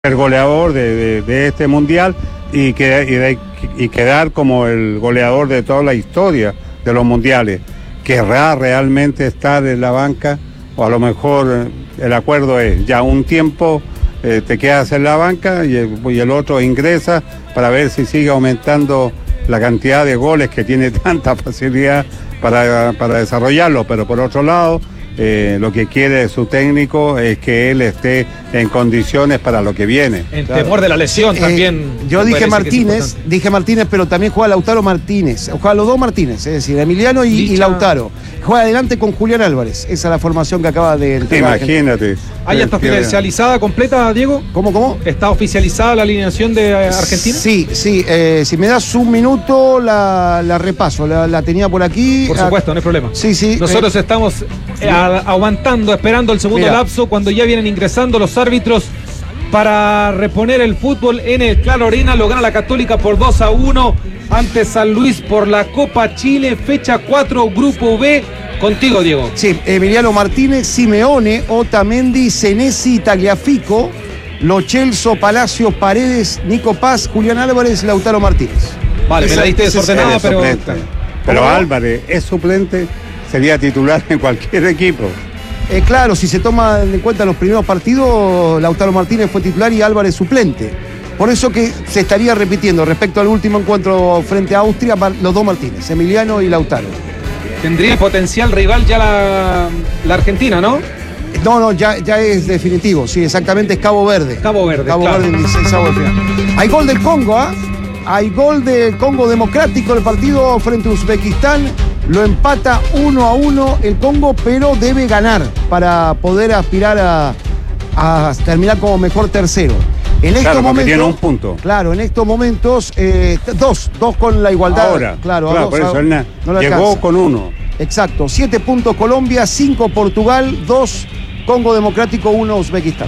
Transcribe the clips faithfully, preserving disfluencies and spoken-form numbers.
ser goleador de, de, de este mundial y, que, y, de, y quedar como el goleador de toda la historia de los mundiales. ¿Querrá realmente estar en la banca? O a lo mejor el acuerdo es ya un tiempo eh, te quedas en la banca y el, y el otro ingresa para ver si sigue aumentando la cantidad de goles que tiene tanta facilidad para, para desarrollarlo. Pero por otro lado, Eh, lo que quiere su técnico es que él esté en condiciones para lo que viene. En claro. temor de la lesión eh, también. Yo dije Martínez, dije Martínez, pero también juega Lautaro Martínez. Juega los dos Martínez, es decir, Emiliano y, y Lautaro. Juega adelante con Julián Álvarez. Esa es la formación que acaba de entregar. Imagínate. ¿Ah, ya está oficializada completa, Diego? ¿Cómo, cómo? ¿Está oficializada la alineación de Argentina? Sí, sí. Eh, si me das un minuto, la, la repaso. La, la tenía por aquí. Por supuesto, no hay problema. Sí, sí. Nosotros eh, estamos eh, a, aguantando, esperando el segundo Mira. lapso, cuando ya vienen ingresando los árbitros para reponer el fútbol en el Claro Arena. Lo gana la Católica por dos a uno ante San Luis por la Copa Chile, fecha cuatro, Grupo B. Contigo, Diego. Sí, Emiliano Martínez, Simeone, Otamendi, Senesi, Tagliafico, Lo Celso, Palacios, Paredes, Nico Paz, Julián Álvarez, Lautaro Martínez. Vale, esa, me la diste desordenada, pero... Suplente. Pero Álvarez es suplente, sería titular en cualquier equipo. Eh, claro, si se toman en cuenta los primeros partidos, Lautaro Martínez fue titular y Álvarez suplente. Por eso que se estaría repitiendo respecto al último encuentro frente a Austria, los dos Martínez, Emiliano y Lautaro. Tendría potencial rival ya la, la Argentina, ¿no? No, no, ya, ya es definitivo, sí, exactamente, es Cabo Verde. Cabo Verde, Cabo claro. Verde en dieciséisavo de final. Hay gol del Congo, ¿ah? ¿eh? Hay gol del Congo Democrático, el partido frente a Uzbekistán. Lo empata uno a uno el Congo, pero debe ganar para poder aspirar a, a terminar como mejor tercero. En estos claro, momentos, tiene un punto. Claro, en estos momentos, eh, dos, dos con la igualdad. Ahora, claro, claro dos, por eso él na, no llegó alcanza. con uno. Exacto, siete puntos Colombia, cinco Portugal, dos Congo Democrático, uno Uzbekistán.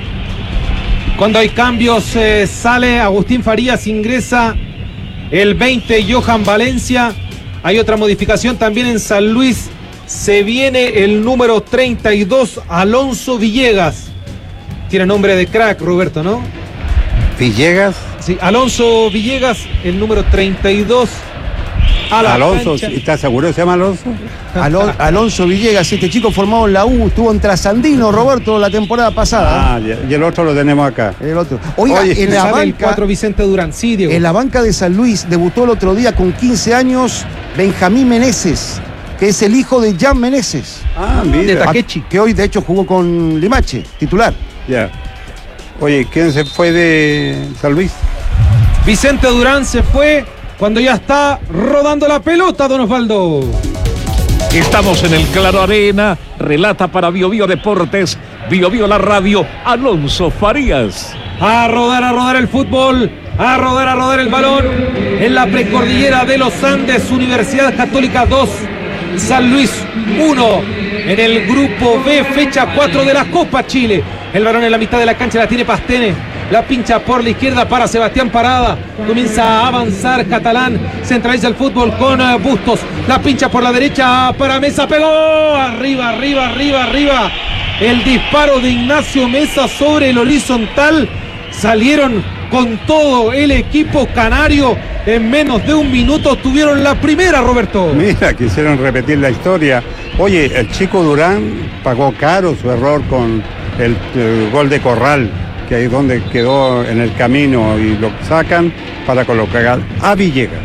Cuando hay cambios, eh, sale Agustín Farías, ingresa el veinte Johan Valencia. Hay otra modificación también en San Luis. Se viene el número treinta y dos, Alonso Villegas. Tiene nombre de crack, Roberto, ¿no? Villegas. Sí, Alonso Villegas, el número treinta y dos. A la Alonso, cancha. ¿estás seguro que se llama Alonso? Alon, Alonso Villegas, este chico formado en la U, estuvo en Trasandino, Roberto, la temporada pasada. Ah, y el otro lo tenemos acá. El otro. Oiga, Oye, en la Sale banca, el cuatro Vicente Durán, sí, Diego. En la banca de San Luis debutó el otro día con quince años Benjamín Meneses, que es el hijo de Jan Meneses. Ah, de mira. Takechi. Que hoy de hecho jugó con Limache, titular. Ya. Oye, ¿quién se fue de San Luis? Vicente Durán se fue cuando ya está rodando la pelota, don Osvaldo. Estamos en el Claro Arena, relata para Bio Bio Deportes, Bio Bio la radio, Alonso Farías. A rodar, a rodar el fútbol, a rodar, a rodar el balón en la precordillera de los Andes. Universidad Católica dos, San Luis uno. En el grupo B, fecha cuatro de la Copa Chile. El balón en la mitad de la cancha la tiene Pastene. La pincha por la izquierda para Sebastián Parada. Comienza a avanzar Catalán. Centraliza el fútbol con uh, Bustos. La pincha por la derecha para Mesa. Pegó. Arriba, arriba, arriba, arriba. El disparo de Ignacio Mesa sobre el horizontal. Salieron con todo el equipo canario. En menos de un minuto tuvieron la primera, Roberto. Mira, quisieron repetir la historia. Oye, el chico Durán pagó caro su error con el, el gol de Corral, que ahí donde quedó en el camino y lo sacan para colocar a Villegas.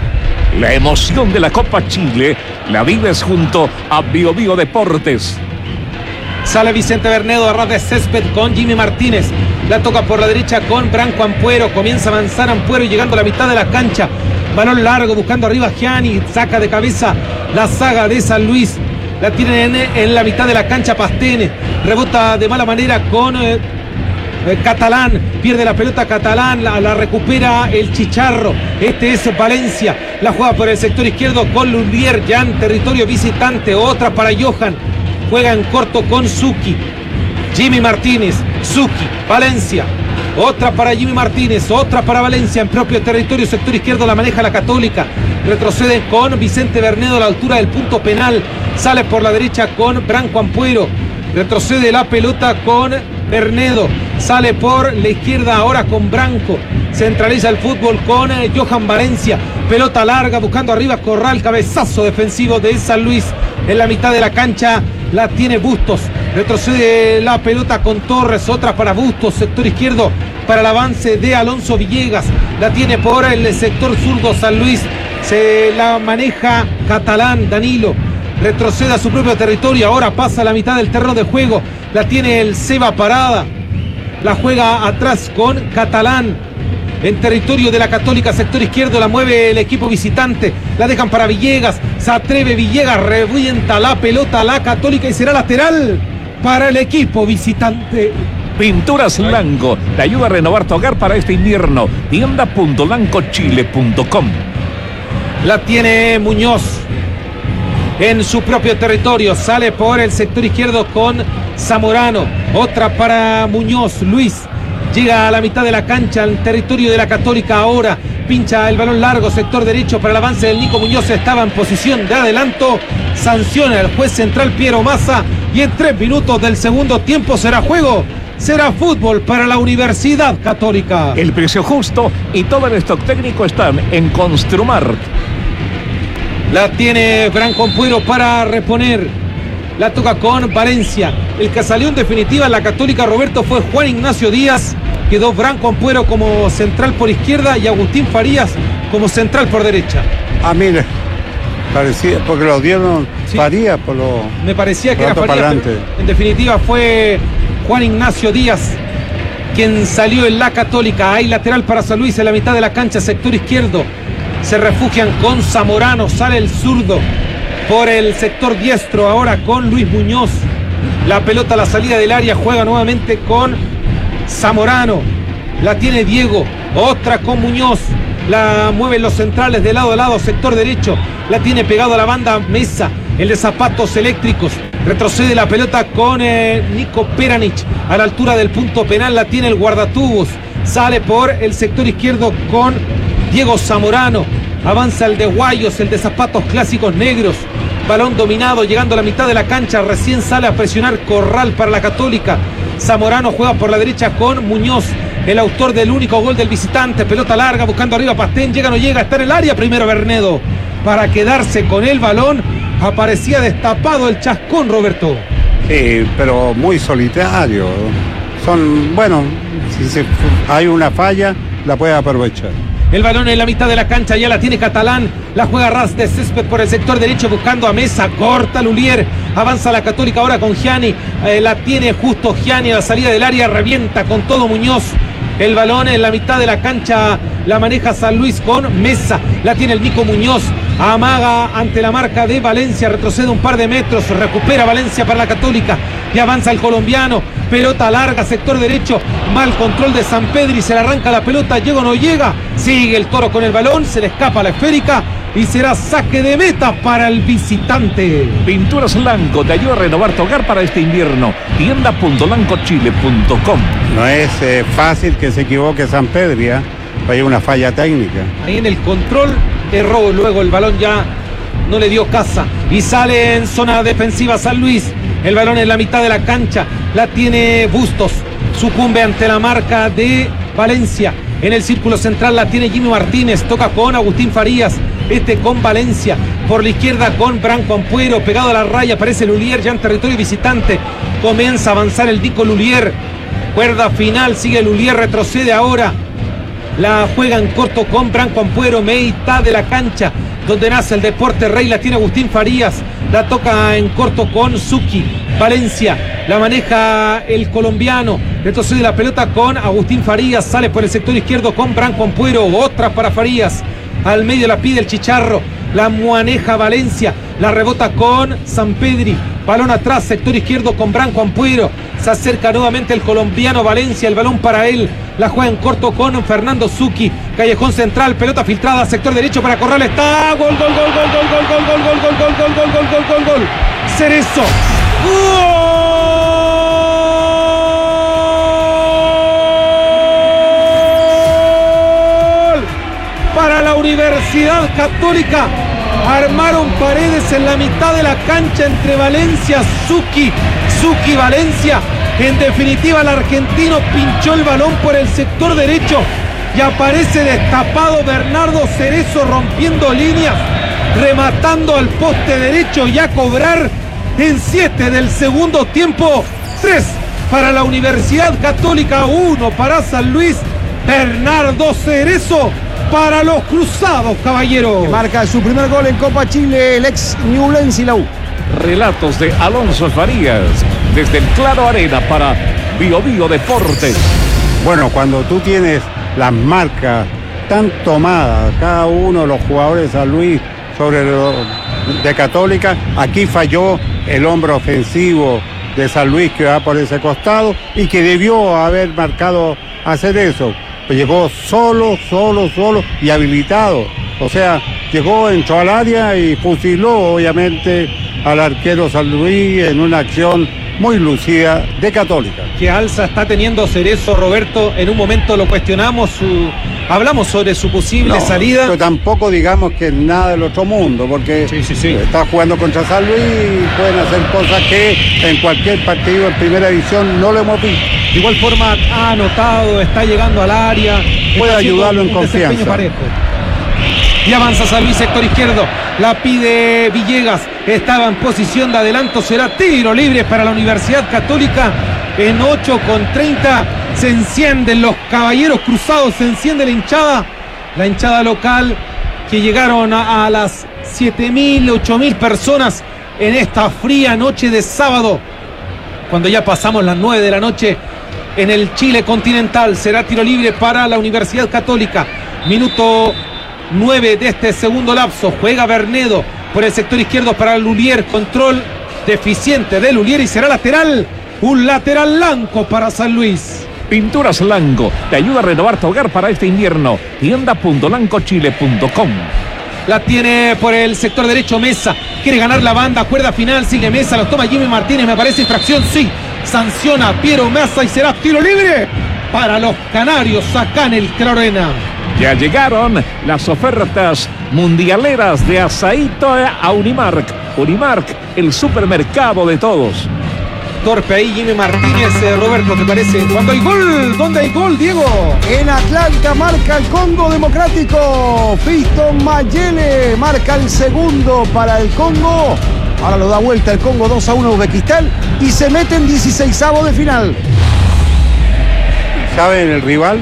La emoción de la Copa Chile la vives junto a Bio Bio Deportes. Sale Vicente Bernedo a ras de césped con Jimmy Martínez. La toca por la derecha con Branco Ampuero. Comienza a avanzar Ampuero llegando a la mitad de la cancha. Balón largo buscando arriba Gianni. Saca de cabeza la saga de San Luis. La tienen en, en la mitad de la cancha Pastene. Rebota de mala manera con eh, eh, Catalán. Pierde la pelota Catalán. La, la recupera el Chicharro. Este es Valencia. La juega por el sector izquierdo con Lulier. Ya en territorio visitante. Otra para Johan. Juega en corto con Suki. Jimmy Martínez. Suki. Valencia. Otra para Jimmy Martínez, otra para Valencia en propio territorio, sector izquierdo la maneja la Católica. Retroceden con Vicente Bernedo a la altura del punto penal. Sale por la derecha con Branco Ampuero. Retrocede la pelota con Bernedo sale por la izquierda ahora con Branco. Centraliza el fútbol con eh, Johan Valencia. Pelota larga buscando arriba Corral. Cabezazo defensivo de San Luis. En la mitad de la cancha la tiene Bustos. Retrocede la pelota con Torres. Otra para Bustos. Sector izquierdo para el avance de Alonso Villegas. La tiene por el sector zurdo San Luis. Se la maneja Catalán, Danilo. Retrocede a su propio territorio. Ahora pasa a la mitad del terreno de juego. La tiene el Seba Parada. La juega atrás con Catalán. En territorio de la Católica, sector izquierdo, la mueve el equipo visitante. La dejan para Villegas. Se atreve Villegas. Revienta la pelota a la Católica y será lateral para el equipo visitante. Pinturas Lanco te ayuda a renovar tu hogar para este invierno. tienda punto lanco chile punto com. La tiene Muñoz en su propio territorio. Sale por el sector izquierdo con Zamorano. Otra para Muñoz. Luis llega a la mitad de la cancha, al territorio de la Católica ahora. Pincha el balón largo, sector derecho para el avance del Nico Muñoz. Estaba en posición de adelanto. Sanciona el juez central Piero Massa. Y en tres minutos del segundo tiempo será juego. Será fútbol para la Universidad Católica. El precio justo y todo el stock técnico están en Construmart. La tiene Branco Ampuero para reponer. La toca con Valencia. El que salió en definitiva en la Católica, Roberto, fue Juan Ignacio Díaz. Quedó Branco Ampuero como central por izquierda y Agustín Farías como central por derecha. Ah, mire, parecía, porque lo dieron sí. Farías por lo. Me parecía que era Farías. En definitiva fue Juan Ignacio Díaz quien salió en la Católica. Hay lateral para San Luis en la mitad de la cancha, sector izquierdo. Se refugian con Zamorano. Sale el zurdo por el sector diestro ahora con Luis Muñoz. La pelota a la salida del área, juega nuevamente con Zamorano. La tiene Diego. Otra con Muñoz. La mueven los centrales de lado a lado, sector derecho. La tiene pegado a la banda Mesa, el de zapatos eléctricos. Retrocede la pelota con eh, Nico Peranich. A la altura del punto penal la tiene el guardatubos. Sale por el sector izquierdo con Diego Zamorano. Avanza el de Guayos, el de zapatos clásicos negros. Balón dominado, llegando a la mitad de la cancha. Recién sale a presionar Corral para la Católica. Zamorano juega por la derecha con Muñoz, el autor del único gol del visitante. Pelota larga, buscando arriba Pastén. Llega o no llega, está en el área primero Bernedo. Para quedarse con el balón. Aparecía destapado el chascón, Roberto. Sí, pero muy solitario. Son, bueno, si se, hay una falla, la puede aprovechar. El balón en la mitad de la cancha, ya la tiene Catalán. La juega ras de césped por el sector derecho, buscando a Mesa. Corta Lulier. Avanza la Católica ahora con Gianni. Eh, la tiene justo Gianni a la salida del área. Revienta con todo Muñoz. El balón en la mitad de la cancha la maneja San Luis con Mesa. La tiene el Nico Muñoz. Amaga ante la marca de Valencia. Retrocede un par de metros. Recupera Valencia para la Católica. Y avanza el colombiano. Pelota larga, sector derecho. Mal control de Sampedri. Se le arranca la pelota. Llega o no llega. Sigue el Toro con el balón. Se le escapa la esférica. Y será saque de meta para el visitante. Pinturas Lanco te ayuda a renovar tu hogar para este invierno. tienda punto lanco chile punto com. No es eh, fácil que se equivoque Sampedri, ¿eh? Hay una falla técnica. Ahí en el control erró. Luego el balón ya no le dio casa. Y sale en zona defensiva San Luis. El balón en la mitad de la cancha. La tiene Bustos. Sucumbe ante la marca de Valencia. En el círculo central la tiene Jimmy Martínez. Toca con Agustín Farías. Este con Valencia. Por la izquierda con Branco Ampuero. Pegado a la raya aparece Lulier ya en territorio visitante. Comienza a avanzar el Dico Lulier. Cuerda final. Sigue Lulier. Retrocede ahora. La juega en corto con Branco Ampuero. Mitad de la cancha donde nace el deporte rey. La tiene Agustín Farías. La toca en corto con Zucchi. Valencia. La maneja el colombiano. Retrocede la pelota con Agustín Farías. Sale por el sector izquierdo con Branco Ampuero. Otra para Farías. Al medio la pide el Chicharro. La maneja Valencia. La rebota con Sampedri. Balón atrás, sector izquierdo con Branco Ampuero. Se acerca nuevamente el colombiano Valencia. El balón para él. La juega en corto con Fernando Zucchi. Callejón central, pelota filtrada, sector derecho para Corral. Está. Gol, gol, gol, gol, gol, gol, gol, gol, gol, gol, gol, gol, gol, gol, gol, gol. Cerezo. ¡Gol! Para la Universidad Católica. Armaron paredes en la mitad de la cancha entre Valencia, Zucchi, Zucchi, Valencia. En definitiva, el argentino pinchó el balón por el sector derecho y aparece destapado Bernardo Cerezo rompiendo líneas, rematando al poste derecho y a cobrar en siete del segundo tiempo. tres para la Universidad Católica, uno para San Luis. Bernardo Cerezo para los Cruzados, caballeros. Que marca su primer gol en Copa Chile, el ex Ñublense y la U. Relatos de Alonso Farías desde el Claro Arena para Bio Bio Deportes. Bueno, cuando tú tienes las marcas tan tomadas, cada uno de los jugadores de San Luis sobre los de Católica, aquí falló el hombre ofensivo de San Luis que va por ese costado y que debió haber marcado hacer eso. Pues llegó solo, solo, solo y habilitado. O sea, llegó, entró al área y fusiló obviamente al arquero San Luis en una acción muy lucida de Católica. ¿Qué alza está teniendo Cerezo, Roberto? En un momento lo cuestionamos, su... hablamos sobre su posible No, salida. Pero tampoco digamos que es nada del otro mundo, porque Sí, sí, sí. está jugando contra San Luis y pueden hacer cosas que en cualquier partido en primera división no lo hemos visto. De igual forma ha anotado, está llegando al área. Puede está haciendo ayudarlo en un desempeño confianza. parejo. Y avanza San Luis, sector izquierdo. La pide Villegas. Estaba en posición de adelanto. Será tiro libre para la Universidad Católica. En ocho con treinta se encienden los Caballeros Cruzados. Se enciende la hinchada. La hinchada local que llegaron a, a las siete mil, ocho mil personas en esta fría noche de sábado. Cuando ya pasamos las nueve de la noche en el Chile continental. Será tiro libre para la Universidad Católica. Minuto nueve de este segundo lapso. Juega Bernedo por el sector izquierdo para Lulier. Control deficiente de Lulier y será lateral. Un lateral blanco para San Luis. Pinturas Lanco te ayuda a renovar tu hogar para este invierno. tienda punto lanco chile punto com. La tiene por el sector derecho Mesa. Quiere ganar la banda. Cuerda final. Sigue Mesa. Lo toma Jimmy Martínez. Me parece infracción. Sí. Sanciona Piero Mesa y será tiro libre para los canarios acá en el Claro Arena. Ya llegaron las ofertas mundialeras de Asaíto a Unimark. Unimark, el supermercado de todos. Torpe ahí Jimmy Martínez. eh, Roberto, ¿te parece? Cuando hay gol, ¿dónde hay gol, Diego? En Atlanta marca el Congo Democrático. Fiston Mayele marca el segundo para el Congo. Ahora lo da vuelta el Congo dos a uno a Uzbekistán y se mete en dieciseisavo de final. ¿Saben el rival?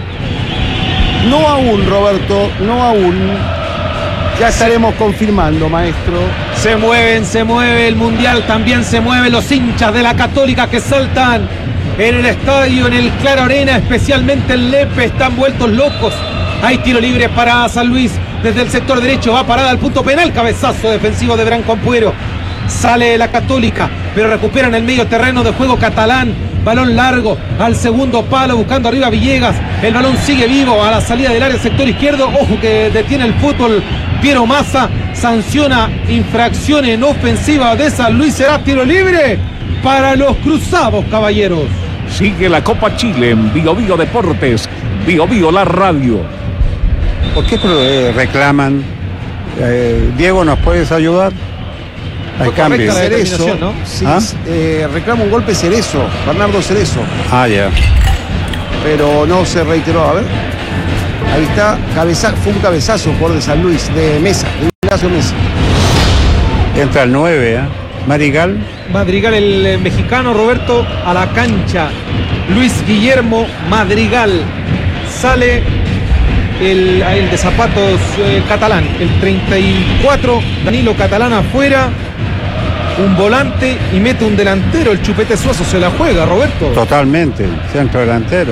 No aún, Roberto, no aún. Ya estaremos confirmando, maestro. Se mueven, se mueve el Mundial, también se mueven los hinchas de la Católica que saltan en el estadio, en el Claro Arena, especialmente en Lepe, están vueltos locos. Hay tiro libre para San Luis desde el sector derecho, va parada al punto penal, cabezazo defensivo de Branco Ampuero. Sale la Católica, pero recuperan el medio terreno de juego catalán. Balón largo al segundo palo, buscando arriba Villegas. El balón sigue vivo a la salida del área, sector izquierdo. Ojo que detiene el fútbol Piero Massa. Sanciona infracción en ofensiva de San Luis. Será tiro libre para los Cruzados, caballeros. Sigue la Copa Chile en Bio Bio Deportes. Bio Bio la radio. ¿Por qué eh, reclaman? Eh, Diego, ¿nos puedes ayudar? Hay cambios. correcta la Cerezo, determinación, ¿no? Sí, ¿Ah? eh, reclama un golpe Cerezo, Bernardo Cerezo, Ah, ya. pero no se reiteró. A ver, ahí está, cabeza, fue un cabezazo por de San Luis, de Mesa, de Ignacio Mesa. Entra el nueve, ¿eh? Marigal. Madrigal, el eh, mexicano, Roberto, a la cancha. Luis Guillermo Madrigal. Sale el, el de zapatos eh, catalán, el treinta y cuatro, Danilo Catalán afuera. Un volante y mete un delantero. El Chupete Suazo se la juega, Roberto. Totalmente, centro delantero.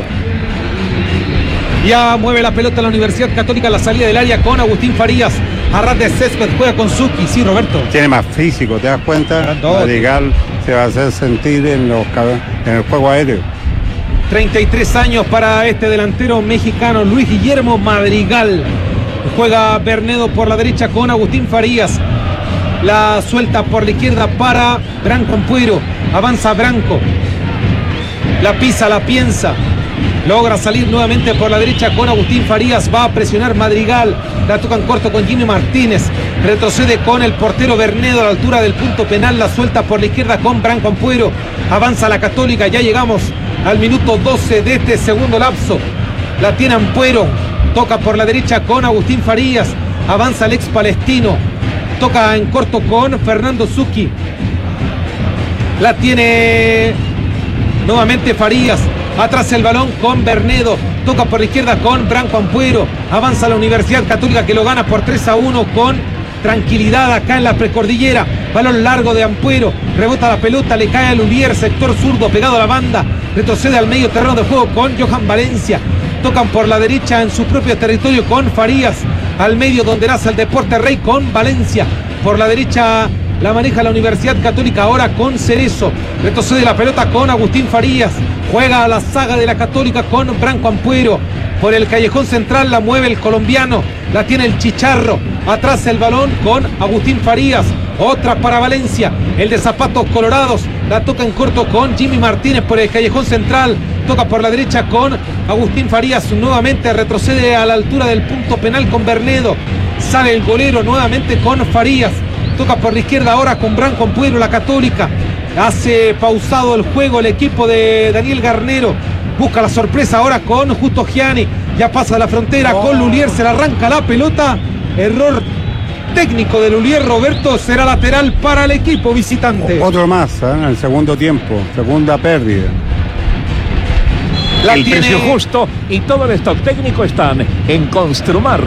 Ya mueve la pelota la Universidad Católica a la salida del área con Agustín Farías. A ras de césped juega con Zucchi, sí, Roberto. Tiene más físico, ¿te das cuenta? Grandote. Marigal se va a hacer sentir en, los, cab- en el juego aéreo. treinta y tres años para este delantero mexicano, Luis Guillermo Madrigal. Juega Bernedo por la derecha con Agustín Farías. La suelta por la izquierda para Branco Ampuero. Avanza Branco. La pisa, la piensa. Logra salir nuevamente por la derecha con Agustín Farías. Va a presionar Madrigal. La tocan corto con Jimmy Martínez. retrocede con el portero Bernedo a la altura del punto penal, la suelta por la izquierda con Branco Ampuero, avanza la Católica, ya llegamos al minuto doce de este segundo lapso, la tiene Ampuero, toca por la derecha con Agustín Farías, avanza el ex palestino, toca en corto con Fernando Zucchi, la tiene nuevamente Farías, atrás el balón con Bernedo, toca por la izquierda con Branco Ampuero, avanza la Universidad Católica que lo gana por tres a uno con tranquilidad acá en la precordillera, balón largo de Ampuero, rebota la pelota, le cae al Ulier, sector zurdo pegado a la banda, retrocede al medio terreno de juego con Johan Valencia, tocan por la derecha en su propio territorio con Farías, al medio donde nace el Deporte Rey con Valencia, por la derecha la maneja la Universidad Católica ahora con Cerezo, retrocede la pelota con Agustín Farías, juega a la saga de la Católica con Branco Ampuero, por el callejón central la mueve el colombiano, la tiene el Chicharro, atrás el balón con Agustín Farías, otra para Valencia, el de zapatos colorados, la toca en corto con Jimmy Martínez por el callejón central, toca por la derecha con Agustín Farías, nuevamente retrocede a la altura del punto penal con Bernedo, sale el golero nuevamente con Farías, toca por la izquierda ahora con Branco Ampuero, la Católica, hace pausado el juego el equipo de Daniel Garnero, busca la sorpresa ahora con Justo Gianni, ya pasa la frontera oh. con Lulier, se le arranca la pelota, error técnico de Lulier, Roberto, será lateral para el equipo visitante. Otro más, ¿eh? En el segundo tiempo, segunda pérdida. La el tiene... precio justo y todo el stock técnico están en Construmar.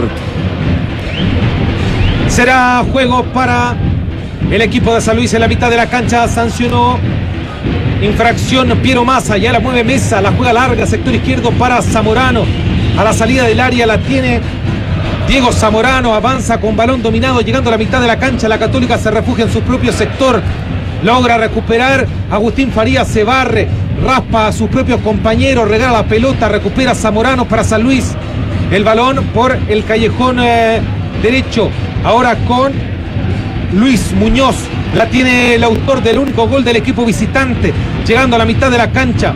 Será juego para el equipo de San Luis en la mitad de la cancha, sancionó infracción Piero Massa, ya la mueve Mesa, la juega larga, sector izquierdo para Zamorano, a la salida del área la tiene Diego Zamorano, avanza con balón dominado, llegando a la mitad de la cancha, la Católica se refugia en su propio sector, logra recuperar, Agustín Farías se barre, raspa a sus propios compañeros, regala la pelota, recupera Zamorano para San Luis, el balón por el callejón eh, derecho, ahora con Luis Muñoz, la tiene el autor del único gol del equipo visitante, llegando a la mitad de la cancha,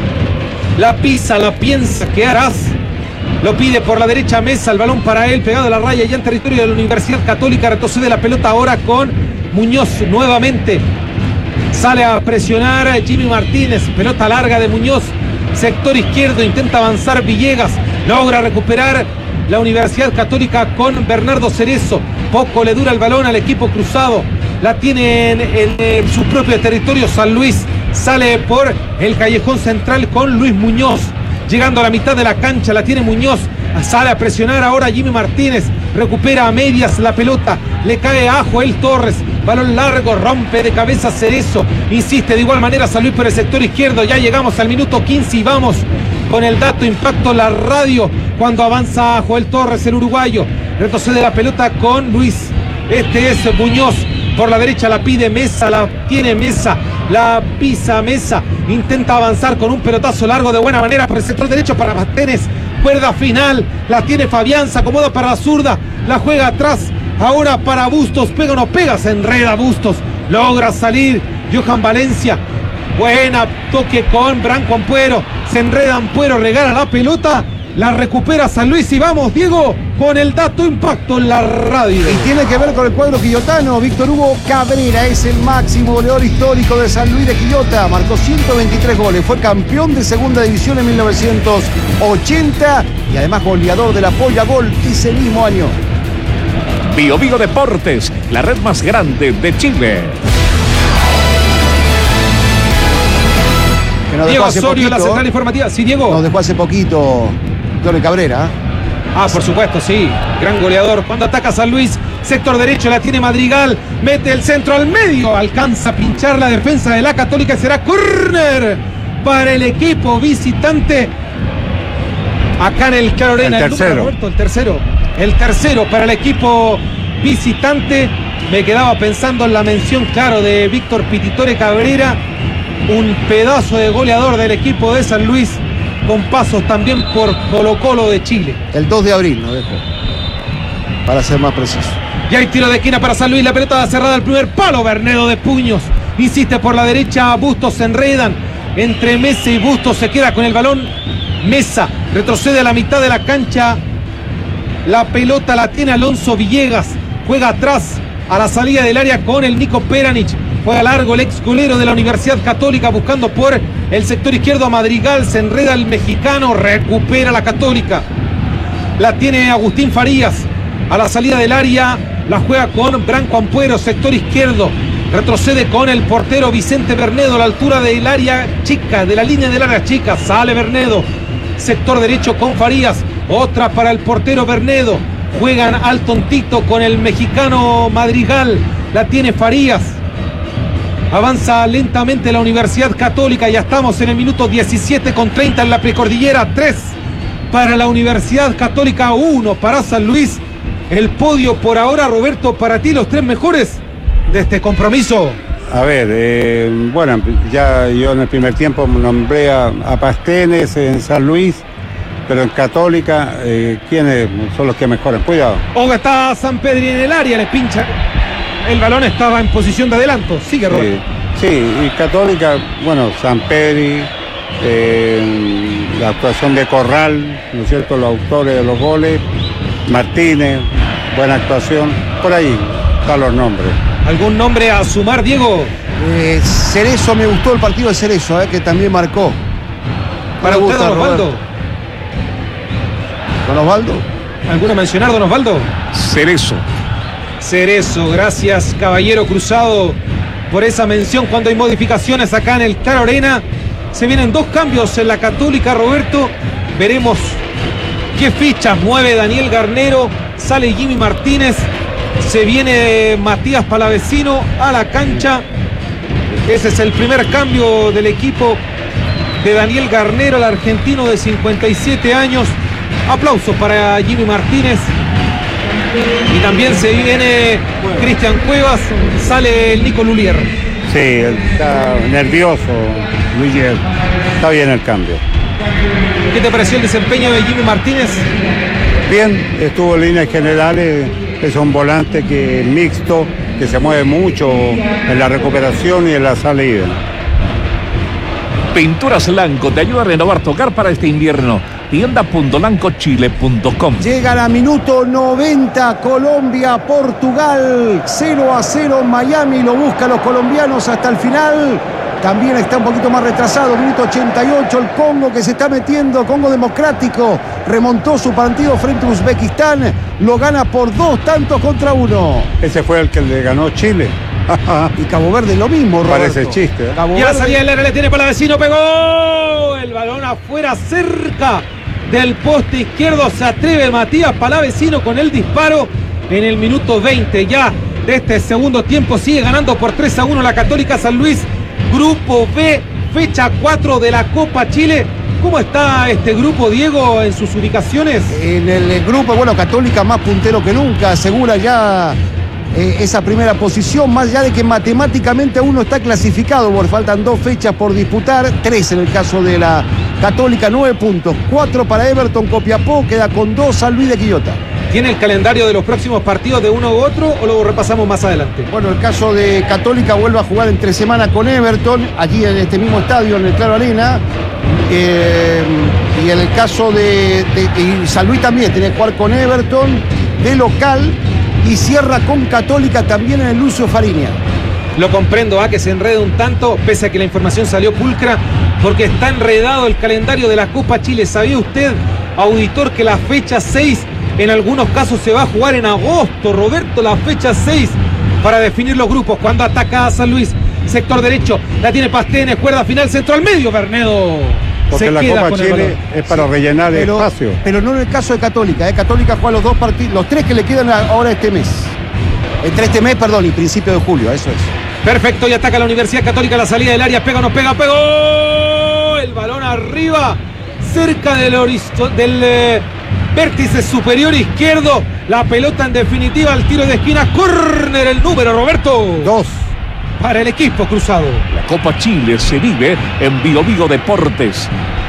la pisa, la piensa, ¿qué harás? Lo pide por la derecha Mesa, el balón para él, pegado a la raya ya en territorio de la Universidad Católica, retrocede la pelota ahora con Muñoz nuevamente, sale a presionar Jimmy Martínez, pelota larga de Muñoz, sector izquierdo, intenta avanzar Villegas, logra recuperar la Universidad Católica con Bernardo Cerezo, poco le dura el balón al equipo cruzado, la tiene en, en, en su propio territorio San Luis, sale por el callejón central con Luis Muñoz, llegando a la mitad de la cancha, la tiene Muñoz, sale a presionar ahora Jimmy Martínez, recupera a medias la pelota, le cae a Joel Torres, balón largo, rompe de cabeza Cerezo, insiste de igual manera San Luis por el sector izquierdo, ya llegamos al minuto quince y vamos con el dato impacto la radio cuando avanza Joel Torres, el uruguayo, retrocede la pelota con Luis, este es Muñoz, por la derecha la pide Mesa, la tiene Mesa, la pisa Mesa, intenta avanzar con un pelotazo largo de buena manera por el sector derecho para Martínez, cuerda final, la tiene Fabián, se acomoda para la zurda, la juega atrás, ahora para Bustos, pega o no pega, se enreda Bustos, logra salir Johan Valencia, buena toque con Branco Ampuero, se enreda Ampuero, regala la pelota, la recupera San Luis y vamos, Diego, con el dato impacto en la radio. Y tiene que ver con el cuadro quillotano. Víctor Hugo Cabrera es el máximo goleador histórico de San Luis de Quillota. Marcó ciento veintitrés goles, fue campeón de segunda división en mil novecientos ochenta y además goleador de la Polla Gol ese mismo año. Bio Bio Deportes, la red más grande de Chile. Diego Osorio, la central informativa. Sí, Diego. Nos dejó hace poquito Víctor Cabrera. Ah, por supuesto, sí. Gran goleador. Cuando ataca San Luis, sector derecho, la tiene Madrigal. Mete el centro al medio. Alcanza a pinchar la defensa de la Católica. Será córner para el equipo visitante. Acá en el Claro Arena. El tercero. El, Roberto, el tercero. El tercero para el equipo visitante. Me quedaba pensando en la mención, claro, de Víctor Pititore Cabrera. Un pedazo de goleador del equipo de San Luis, con pasos también por Colo Colo de Chile. El dos de abril nos dejó, para ser más preciso. Ya hay tiro de esquina para San Luis, la pelota cerrada al primer palo, Bernedo de puños, insiste por la derecha, Bustos se enredan, entre Mesa y Bustos se queda con el balón, Mesa retrocede a la mitad de la cancha, la pelota la tiene Alonso Villegas, juega atrás a la salida del área con el Nico Peranich. Juega largo el ex golero de la Universidad Católica buscando por el sector izquierdo a Madrigal. Se enreda el mexicano, recupera la Católica. La tiene Agustín Farías a la salida del área. La juega con Branco Ampuero, sector izquierdo. Retrocede con el portero Vicente Bernedo a la altura del área chica, de la línea del área chica. Sale Bernedo. Sector derecho con Farías. Otra para el portero Bernedo. Juegan al tontito con el mexicano Madrigal. La tiene Farías. Avanza lentamente la Universidad Católica. Ya estamos en el minuto diecisiete con treinta en la precordillera. tres para la Universidad Católica, uno para San Luis. El podio por ahora, Roberto, para ti los tres mejores de este compromiso. A ver, eh, bueno, ya yo en el primer tiempo nombré a, a Pastenes en San Luis, pero en Católica, eh, ¿quiénes son los que mejoran? Cuidado. Oga, está San Pedri en el área, le pincha. El balón estaba en posición de adelanto. Sigue, Roberto. Sí, sí, y Católica, bueno, San Pedri, eh, la actuación de Corral, ¿no es cierto?, los autores de los goles, Martínez, buena actuación, por ahí están los nombres. ¿Algún nombre a sumar, Diego? Eh, Cerezo, me gustó el partido de Cerezo, eh, que también marcó. Para usted, don Osvaldo. ¿Don Osvaldo? ¿Alguno a mencionar, don Osvaldo? Cerezo. Cerezo, gracias, caballero cruzado, por esa mención. Cuando hay modificaciones acá en el Claro Arena, se vienen dos cambios en la Católica, Roberto. Veremos qué fichas mueve Daniel Garnero. Sale Jimmy Martínez. Se viene Matías Palavecino a la cancha. Ese es el primer cambio del equipo de Daniel Garnero, el argentino de cincuenta y siete años. Aplausos para Jimmy Martínez. Y también se viene Cristian Cuevas. Sale el Nico Lulier. Sí, está nervioso, Lulier. Está bien el cambio. ¿Qué te pareció el desempeño de Jimmy Martínez? Bien, estuvo en líneas generales. Es un volante que mixto, que se mueve mucho en la recuperación y en la salida. Pinturas Lanco te ayuda a renovar tu hogar para este invierno. tienda punto lanco chile punto com. Llega a minuto noventa, Colombia, Portugal, cero a cero, Miami lo busca los colombianos hasta el final. También está un poquito más retrasado, minuto ochenta y ocho, el Congo que se está metiendo, Congo Democrático, remontó su partido frente a Uzbekistán, lo gana por dos tantos contra uno. Ese fue el que le ganó Chile. Y Cabo Verde lo mismo, Roberto. Parece chiste, ¿eh? Y la salida del área le tiene para vecino, pegó el balón afuera, cerca del poste izquierdo. Se atreve Matías Palavecino con el disparo en el minuto veinte ya de este segundo tiempo. Sigue ganando por tres a uno la Católica San Luis. Grupo B, fecha cuatro de la Copa Chile. ¿Cómo está este grupo, Diego, en sus ubicaciones? En el grupo, bueno, Católica más puntero que nunca, asegura ya eh, esa primera posición, más allá de que matemáticamente uno está clasificado, porque faltan dos fechas por disputar, tres en el caso de la Católica, nueve puntos, cuatro para Everton, Copiapó, queda con dos San Luis de Quillota. ¿Tiene el calendario de los próximos partidos de uno u otro o lo repasamos más adelante? Bueno, el caso de Católica vuelve a jugar entre semana con Everton, allí en este mismo estadio, en el Claro Arena. Eh, y en el caso de, de y San Luis también tiene que jugar con Everton de local y cierra con Católica también en el Lucio Fariña. Lo comprendo, a que se enrede un tanto, pese a que la información salió pulcra, porque está enredado el calendario de la Copa Chile. ¿Sabía usted, auditor, que la fecha seis en algunos casos se va a jugar en agosto, Roberto? La fecha seis para definir los grupos. Cuando ataca a San Luis, sector derecho, la tiene Pastenes, cuerda final, centro al medio, Bernedo. Porque se la queda Copa con el Chile balón. es para Sí, rellenar pero, espacio. Pero no en el caso de Católica, ¿eh? Católica juega los dos partidos, los tres que le quedan ahora este mes. Entre este mes, perdón, y principio de julio, eso es. Perfecto, y ataca la Universidad Católica, la salida del área, pega o no pega, pegó el balón arriba, cerca del, del eh, vértice superior izquierdo, la pelota en definitiva al tiro de esquina, córner el número, Roberto. Dos. Para el equipo cruzado. La Copa Chile se vive en Bio Bio Deportes.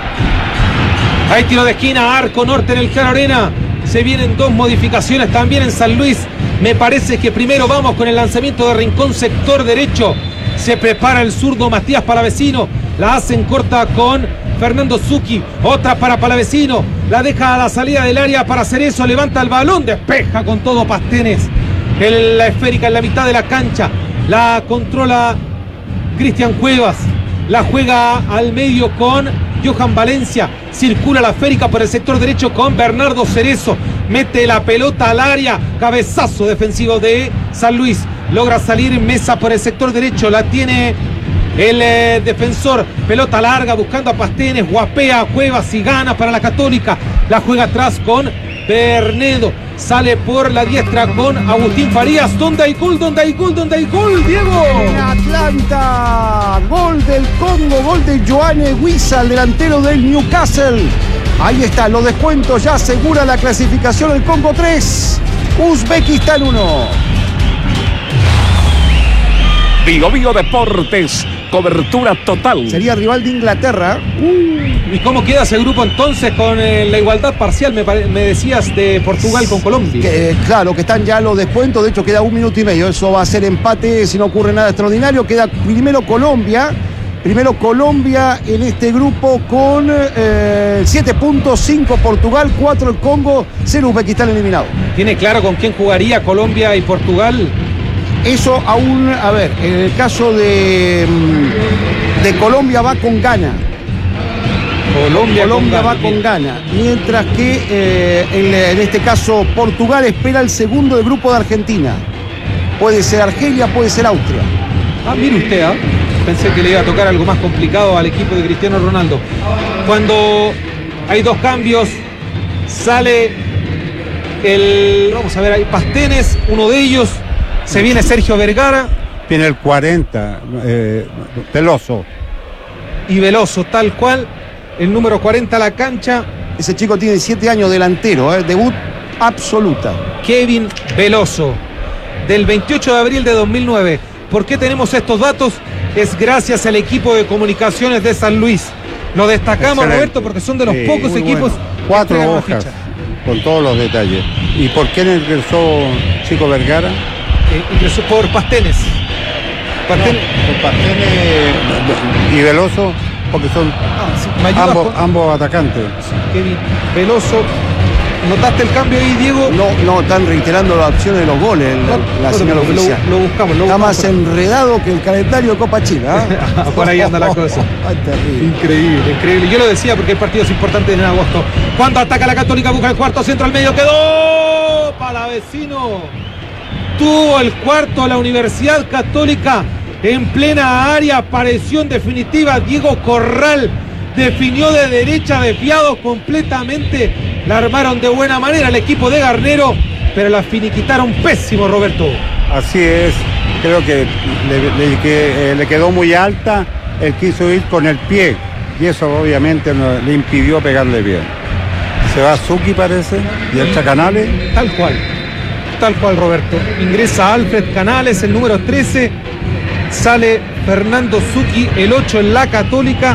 Hay tiro de esquina, arco norte en el Claro Arena. Se vienen dos modificaciones también en San Luis. Me parece que primero vamos con el lanzamiento de Rincón, sector derecho. Se prepara el zurdo Matías Palavecino. La hacen corta con Fernando Zucchi. Otra para Palavecino. La deja a la salida del área para hacer eso. Levanta el balón, despeja con todo Pastenes. el, la esférica en la mitad de la cancha. La controla Cristian Cuevas. La juega al medio con Johan Valencia. Circula la esférica por el sector derecho con Bernardo Cerezo. Mete la pelota al área. Cabezazo defensivo de San Luis. Logra salir Mesa por el sector derecho. La tiene el eh, defensor. Pelota larga buscando a Pastenes. Guapea a Cuevas y gana para la Católica. La juega atrás con Bernedo. Sale por la diestra con Agustín Farías. ¿Dónde hay gol? ¿Dónde hay gol? ¿Dónde hay gol, Diego? En Atlanta, gol del Congo, gol de Joanne Wissa, el delantero del Newcastle. Ahí está, los descuentos ya asegura la clasificación. El Congo tres, Uzbekistán uno. Bio Bio Deportes, cobertura total. Sería rival de Inglaterra. ¿Y cómo queda ese grupo entonces con eh, la igualdad parcial, me, pare- me decías, de Portugal con Colombia? Que, eh, claro, que están ya los descuentos, de hecho queda un minuto y medio, eso va a ser empate si no ocurre nada extraordinario. Queda primero Colombia, primero Colombia en este grupo con eh, siete puntos, cinco Portugal, cuatro el Congo, cero Uzbekistán eliminado. ¿Tiene claro con quién jugaría Colombia y Portugal? Eso aún, a ver, en el caso de, de Colombia va con Ghana. Colombia, Colombia con va Ghana, con bien. Ghana, mientras que eh, en, en este caso Portugal espera el segundo del grupo de Argentina. Puede ser Argelia, puede ser Austria. Ah, mire usted, ¿ah? Pensé que le iba a tocar algo más complicado al equipo de Cristiano Ronaldo. Cuando hay dos cambios, sale el... Vamos a ver, hay Pastenes, uno de ellos. Se viene Sergio Vergara Tiene el cuarenta, eh, Veloso. y Veloso, tal cual. El número cuarenta a la cancha, Ese chico tiene siete años, delantero, eh, debut absoluta. Kevin Veloso, del veintiocho de abril de dos mil nueve. ¿Por qué tenemos estos datos? Es gracias al equipo de comunicaciones de San Luis. Lo destacamos, Excelente. Roberto, porque son de los Sí, pocos muy equipos bueno. que Cuatro entregan una hojas, ficha. con todos los detalles. ¿Y por qué ingresó Chico Vergara? Eh, ingresó por Pastenes. Pastenes. Por Pastenes y Veloso, porque son Ah, sí, me ayudas ambos, con- ambos atacantes. Kevin Veloso. ¿Notaste el cambio ahí, Diego? No, no están reiterando las opciones de los goles, la, la No, señal lo, oficial. lo buscamos, lo Está buscamos. más enredado que el calendario de Copa China. ¿eh? Por ahí anda la cosa. Ay, terrible. Increíble, increíble. Yo lo decía porque el partido es importante en agosto. Cuando ataca la Católica, busca el cuarto, centro al medio, quedó para vecino. Tuvo el cuarto a la Universidad Católica en plena área. Apareció en definitiva Diego Corral. Definió de derecha, desviado completamente. La armaron de buena manera el equipo de Garnero, pero la finiquitaron pésimo, Roberto. Así es, creo que le, le- que, eh, le quedó muy alta, él quiso ir con el pie y eso obviamente no- le impidió pegarle bien. Se va Zucchi parece y entra Canales. Tal cual, tal cual, Roberto. Ingresa Alfred Canales, el número trece. Sale Fernando Zucchi, el ocho en la Católica.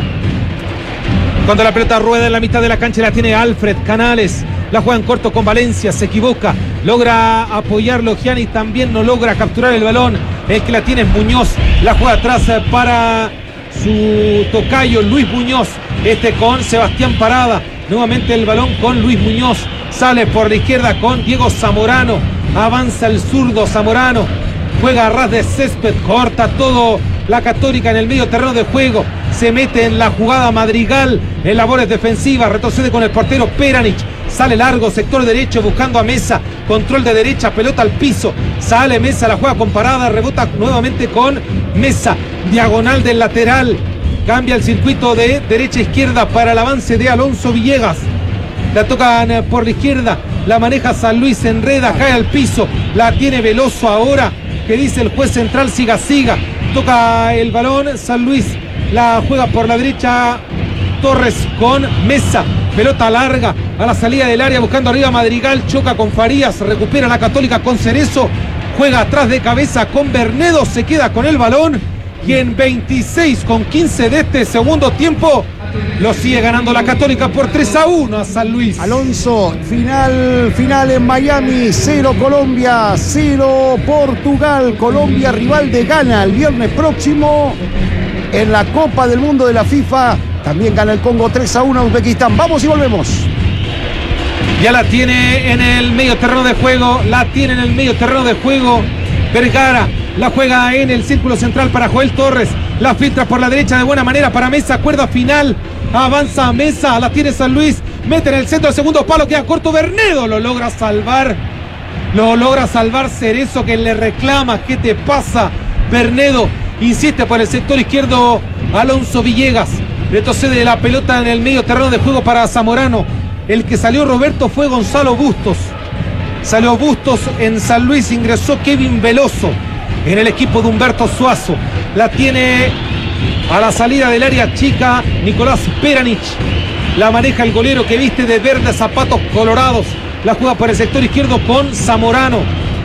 Cuando la pelota rueda en la mitad de la cancha, la tiene Alfred Canales. La juega en corto con Valencia, se equivoca. Logra apoyarlo Gianni, también no logra capturar el balón. El que la tiene es Muñoz. La juega atrás para su tocayo Luis Muñoz. Este con Sebastián Parada. Nuevamente el balón con Luis Muñoz. Sale por la izquierda con Diego Zamorano. Avanza el zurdo Zamorano. Juega a ras de césped, corta todo la Católica en el medio terreno de juego. Se mete en la jugada Madrigal en labores defensivas. Retrocede con el portero Peranich. Sale largo, sector derecho, buscando a Mesa. Control de derecha, pelota al piso. Sale Mesa, la juega con Parada. Rebota nuevamente con Mesa. Diagonal del lateral. Cambia el circuito de derecha a izquierda para el avance de Alonso Villegas. La tocan por la izquierda. La maneja San Luis, se enreda, cae al piso. La tiene Veloso ahora. Que dice el juez central, siga, siga. Toca el balón San Luis. La juega por la derecha Torres con Mesa. Pelota larga a la salida del área buscando arriba Madrigal. Choca con Farías. Recupera la Católica con Cerezo. Juega atrás de cabeza con Bernedo. Se queda con el balón. Y en veintiséis con quince de este segundo tiempo lo sigue ganando la Católica por tres a uno a San Luis. Alonso, final, final en Miami, cero Colombia, cero Portugal. Colombia rival de Ghana el viernes próximo en la Copa del Mundo de la FIFA. También gana el Congo tres a uno a Uzbekistán. Vamos y volvemos. Ya la tiene en el medio terreno de juego. La tiene en el medio terreno de juego. Vergara la juega en el círculo central para Joel Torres. La filtra por la derecha de buena manera para Mesa. Cuerda final. Avanza Mesa. La tiene San Luis. Mete en el centro del segundo palo. Queda corto. Bernedo lo logra salvar. Lo logra salvar Cerezo, que le reclama. ¿Qué te pasa? Bernedo insiste por el sector izquierdo. Alonso Villegas retrocede la pelota en el medio terreno de juego para Zamorano. El que salió, Roberto, fue Gonzalo Bustos. Salió Bustos en San Luis. Ingresó Kevin Veloso en el equipo de Humberto Suazo. La tiene a la salida del área chica Nicolás Peranich. La maneja el golero que viste de verde, zapatos colorados. La juega por el sector izquierdo con Zamorano.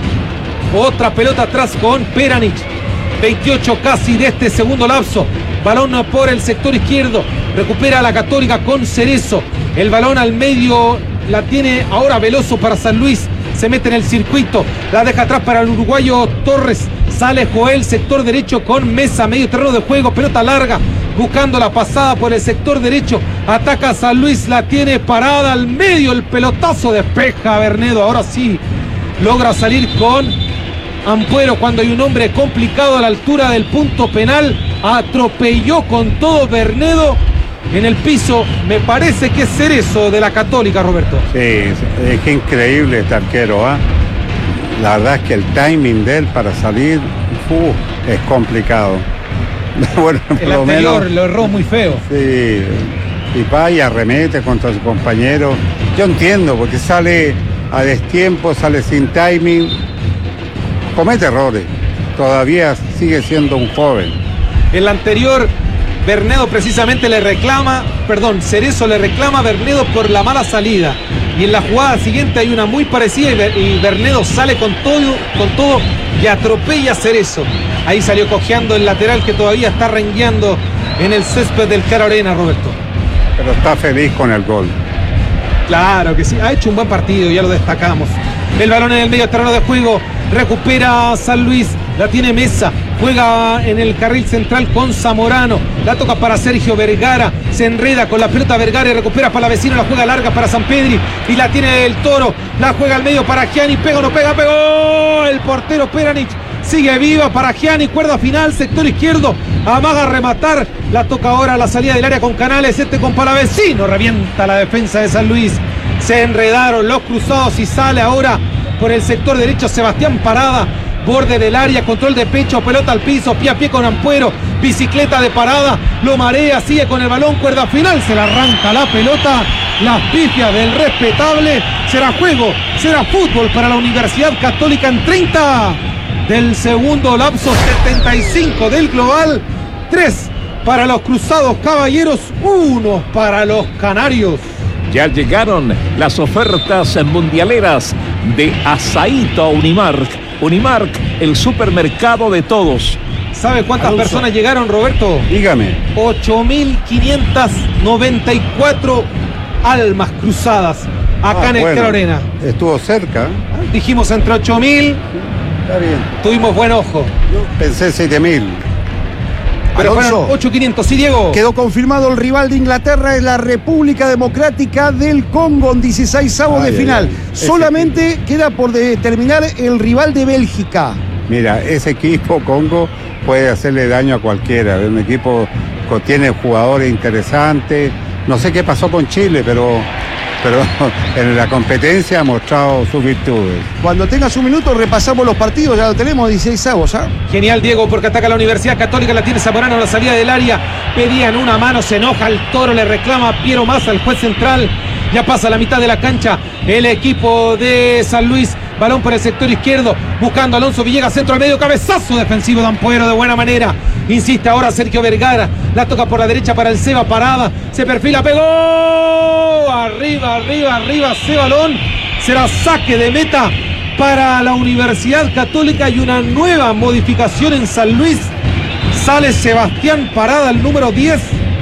Otra pelota atrás con Peranich. veintiocho casi de este segundo lapso. Balón por el sector izquierdo. Recupera la Católica con Cerezo. El balón al medio la tiene ahora Veloso para San Luis. Se mete en el circuito. La deja atrás para el uruguayo Torres. Sale Joel, sector derecho con Mesa. Medio terreno de juego. Pelota larga. Buscando la pasada por el sector derecho. Ataca San Luis. La tiene parada al medio. El pelotazo despeja a Bernedo. Ahora sí logra salir con Ampuero cuando hay un hombre complicado a la altura del punto penal. Atropelló con todo Bernedo en el piso. Me parece que es Cerezo de la Católica, Roberto. Sí, es, es que increíble este arquero, ¿ah? ¿eh? La verdad es que el timing de él para salir uh, es complicado. Bueno, por el lo anterior menos, lo erró muy feo. Sí, y va y arremete contra su compañero. Yo entiendo, porque sale a destiempo, sale sin timing, comete errores. Todavía sigue siendo un joven. El anterior, Bernedo precisamente le reclama, perdón, Cerezo le reclama a Bernedo por la mala salida. Y en la jugada siguiente hay una muy parecida y, Ber, y Bernedo sale con todo, con todo y atropella a Cerezo. Ahí salió cojeando el lateral que todavía está rengueando en el césped del Caro Arena, Roberto. Pero está feliz con el gol. Claro que sí, ha hecho un buen partido, ya lo destacamos. El balón en el medio terreno de juego, recupera San Luis, la tiene Mesa, juega en el carril central con Zamorano, la toca para Sergio Vergara, se enreda con la pelota Vergara y recupera para la vecina, la juega larga para San Pedri y la tiene el Toro, la juega al medio para Gianni, pega o no pega, pegó el portero Peranich. Sigue viva para Gianni, cuerda final, sector izquierdo, amaga a rematar, la toca ahora a la salida del área con Canales, este con Palavecino, revienta la defensa de San Luis, se enredaron los cruzados y sale ahora por el sector derecho Sebastián Parada, borde del área, control de pecho, pelota al piso, pie a pie con Ampuero, bicicleta de Parada, lo marea, sigue con el balón, cuerda final, se la arranca la pelota, las pifias del respetable, será juego, será fútbol para la Universidad Católica en treinta del segundo lapso, setenta y cinco del global, tres para los Cruzados Caballeros, uno para los Canarios. Ya llegaron las ofertas mundialeras de Asaíto Unimark. Unimark, el supermercado de todos. ¿Sabe cuántas Alonso. personas llegaron, Roberto? Dígame. ocho mil quinientas noventa y cuatro almas cruzadas acá Ah, en el bueno, Caro Arena. Estuvo cerca. Dijimos entre ocho mil, Está bien. tuvimos buen ojo. Yo pensé siete mil. Pero Alonso. fueron ocho mil quinientos, sí, Diego. Quedó confirmado el rival de Inglaterra es la República Democrática del Congo en dieciseisavos de Ay, final. ay, ay. Solamente queda por determinar el rival de Bélgica. Mira, ese equipo Congo puede hacerle daño a cualquiera. Un equipo que tiene jugadores interesantes. No sé qué pasó con Chile, pero, pero en la competencia ha mostrado sus virtudes. Cuando tengas un minuto repasamos los partidos, ya lo tenemos, dieciseisavos, ¿ah? Genial, Diego, porque ataca la Universidad Católica, la tiene Zamorano a la salida del área. Pedían una mano, se enoja el Toro, le reclama a Piero Massa, el juez central. Ya pasa a la mitad de la cancha el equipo de San Luis. Balón por el sector izquierdo, buscando a Alonso Villegas, centro al medio, cabezazo defensivo de Ampuero de buena manera. Insiste ahora Sergio Vergara, la toca por la derecha para el Seba Parada, se perfila, pegó, arriba, arriba, arriba, ese balón, será saque de meta para la Universidad Católica y una nueva modificación en San Luis. Sale Sebastián Parada, el número diez,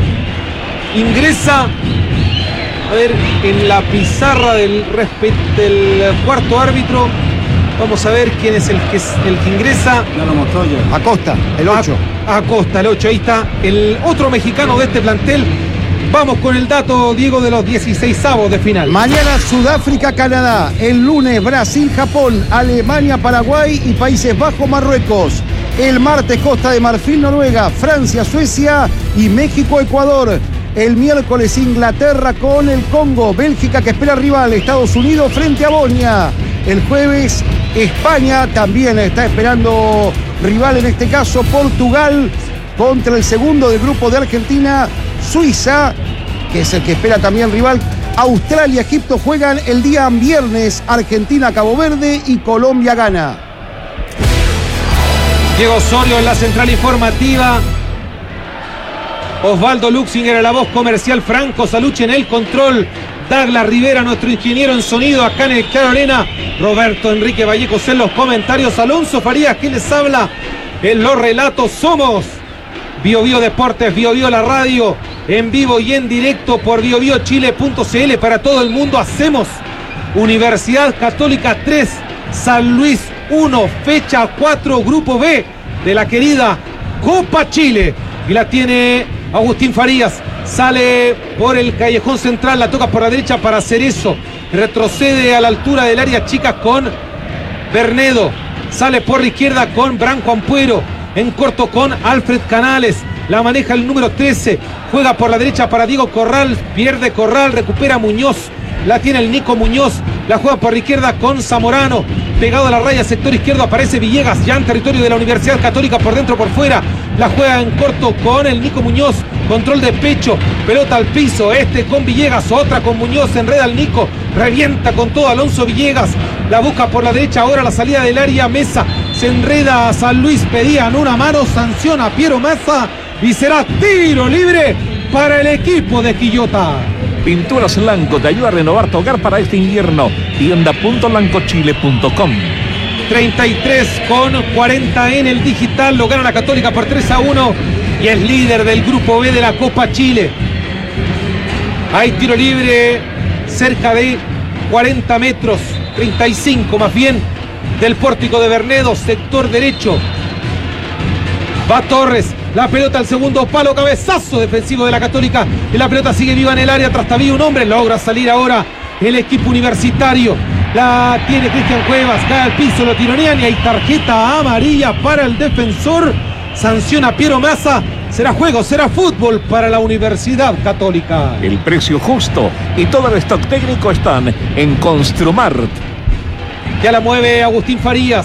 ingresa, a ver, en la pizarra del, del cuarto árbitro. Vamos a ver quién es el que, el que ingresa. Ya lo mostró yo. Acosta, el ocho. A- Acosta, el ocho. Ahí está el otro mexicano de este plantel. Vamos con el dato, Diego, de los dieciseisavos de final. Mañana Sudáfrica, Canadá. El lunes Brasil, Japón, Alemania, Paraguay y Países Bajos, Marruecos. El martes Costa de Marfil, Noruega, Francia, Suecia y México, Ecuador. El miércoles Inglaterra con el Congo, Bélgica que espera rival, Estados Unidos frente a Bosnia. El jueves España también está esperando rival, en este caso Portugal contra el segundo del grupo de Argentina, Suiza, que es el que espera también rival. Australia, Egipto juegan el día viernes, Argentina, Cabo Verde y Colombia, Ghana. Diego Osorio en la central informativa. Osvaldo Luxinger en la voz comercial. Franco Salucci en el control. Douglas Rivera, nuestro ingeniero en sonido acá en el Carolina. Roberto Enrique Vallejos en los comentarios. Alonso Farías, quien les habla en los relatos. Somos Bio Bio Deportes, Bio Bio la radio, en vivo y en directo por bio bio chile punto c l para todo el mundo. Hacemos Universidad Católica tres, San Luis uno, fecha cuatro, grupo B de la querida Copa Chile. Y la tiene Agustín Farías, sale por el callejón central, la toca por la derecha para Cerezo, retrocede a la altura del área chica con Bernedo, sale por la izquierda con Branco Ampuero, en corto con Alfred Canales, la maneja el número trece, juega por la derecha para Diego Corral, pierde Corral, recupera Muñoz, la tiene el Nico Muñoz, la juega por la izquierda con Zamorano, pegado a la raya, sector izquierdo aparece Villegas, ya en territorio de la Universidad Católica, por dentro, por fuera, la juega en corto con el Nico Muñoz, control de pecho, pelota al piso, este con Villegas, otra con Muñoz, enreda al Nico, revienta con todo Alonso Villegas, la busca por la derecha, ahora la salida del área, Mesa, se enreda a San Luis, pedían una mano, sanciona a Piero Massa y será tiro libre para el equipo de Quillota. Pinturas Lanco te ayuda a renovar tu hogar para este invierno. Tienda punto lancochile punto com. treinta y tres con cuarenta en el digital, lo gana la Católica por tres a uno y es líder del grupo B de la Copa Chile. Hay tiro libre cerca de cuarenta metros, treinta y cinco más bien, del pórtico de Bernedo, sector derecho. Va Torres, la pelota al segundo palo, cabezazo defensivo de la Católica y la pelota sigue viva en el área, trastabilla un hombre, logra salir ahora el equipo universitario. La tiene Cristian Cuevas, cae al piso, lo tironean y hay tarjeta amarilla para el defensor. Sanciona Piero Massa. Será juego, será fútbol para la Universidad Católica. El precio justo y todo el stock técnico están en Construmart. Ya la mueve Agustín Farías.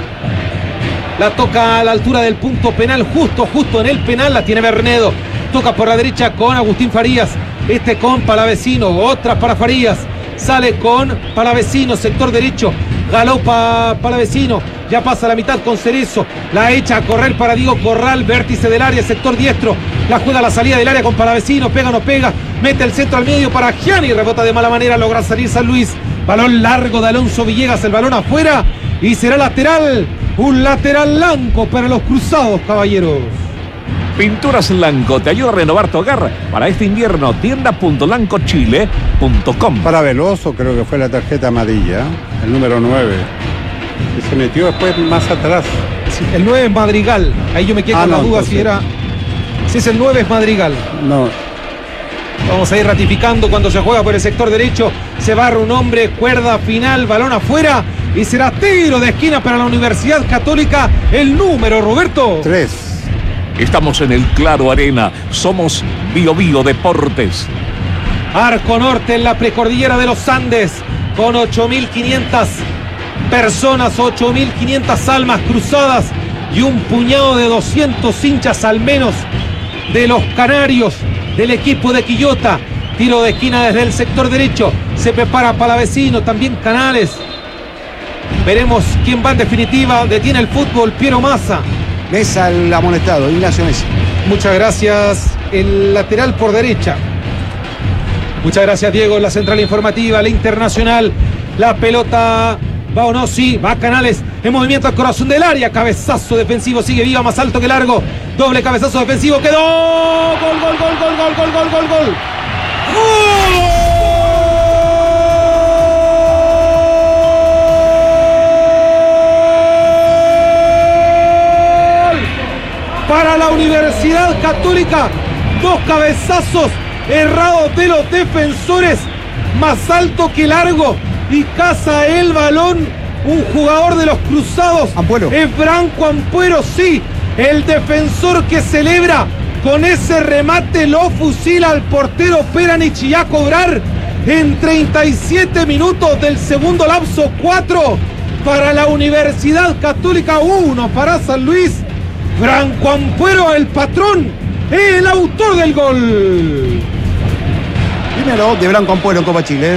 La toca a la altura del punto penal, justo, justo en el penal, la tiene Bernedo. Toca por la derecha con Agustín Farías. Este con Palavecino, otra para Farías. Sale con Palavecino, sector derecho. Galopa Palavecino, ya pasa la mitad con Cerezo. La echa a correr para Diego Corral, vértice del área, sector diestro. La juega a la salida del área con Palavecino, pega o no pega. Mete el centro al medio para Gianni, rebota de mala manera, logra salir San Luis. Balón largo de Alonso Villegas, el balón afuera y será lateral. Un lateral blanco para los cruzados, caballeros. Pinturas Lanco te ayuda a renovar tu hogar para este invierno. Tienda punto lancochile punto com. Para Veloso creo que fue la tarjeta amarilla, el número nueve. Y se metió después más atrás. Sí, el nueve es Madrigal. Ahí yo me quedo Ah, con no, la duda entonces... si era... Si es el nueve es Madrigal. No. Vamos a ir ratificando cuando se juega por el sector derecho. Se barra un hombre, cuerda final, balón afuera. Y será tiro de esquina para la Universidad Católica. El número, Roberto. Tres. Estamos en el Claro Arena. Somos Bio Bio Deportes. Arco Norte en la precordillera de los Andes. Con ocho mil quinientas personas, ocho mil quinientas almas cruzadas. Y un puñado de doscientos hinchas al menos de los canarios del equipo de Quillota. Tiro de esquina desde el sector derecho. Se prepara Palavecino, también Canales. Veremos quién va en definitiva. Detiene el fútbol Piero Massa. Mesa el amonestado, Ignacio Mesa. Muchas gracias. El lateral por derecha. Muchas gracias, Diego. La central informativa, la internacional. La pelota va o no, sí, va Canales. En movimiento al corazón del área. Cabezazo defensivo, sigue viva, más alto que largo. Doble cabezazo defensivo, quedó. Gol, gol, gol, gol, gol, gol, gol, gol, gol. ¡Gol! Para la Universidad Católica, dos cabezazos errado de los defensores, más alto que largo, y caza el balón un jugador de los Cruzados. Ampuero. Es Branco Ampuero, sí, el defensor que celebra. Con ese remate lo fusila al portero Peranich y a cobrar en treinta y siete minutos del segundo lapso. Cuatro para la Universidad Católica, uno para San Luis. Branco Ampuero, el patrón, el autor del gol. Primero de Branco Ampuero en Copa Chile.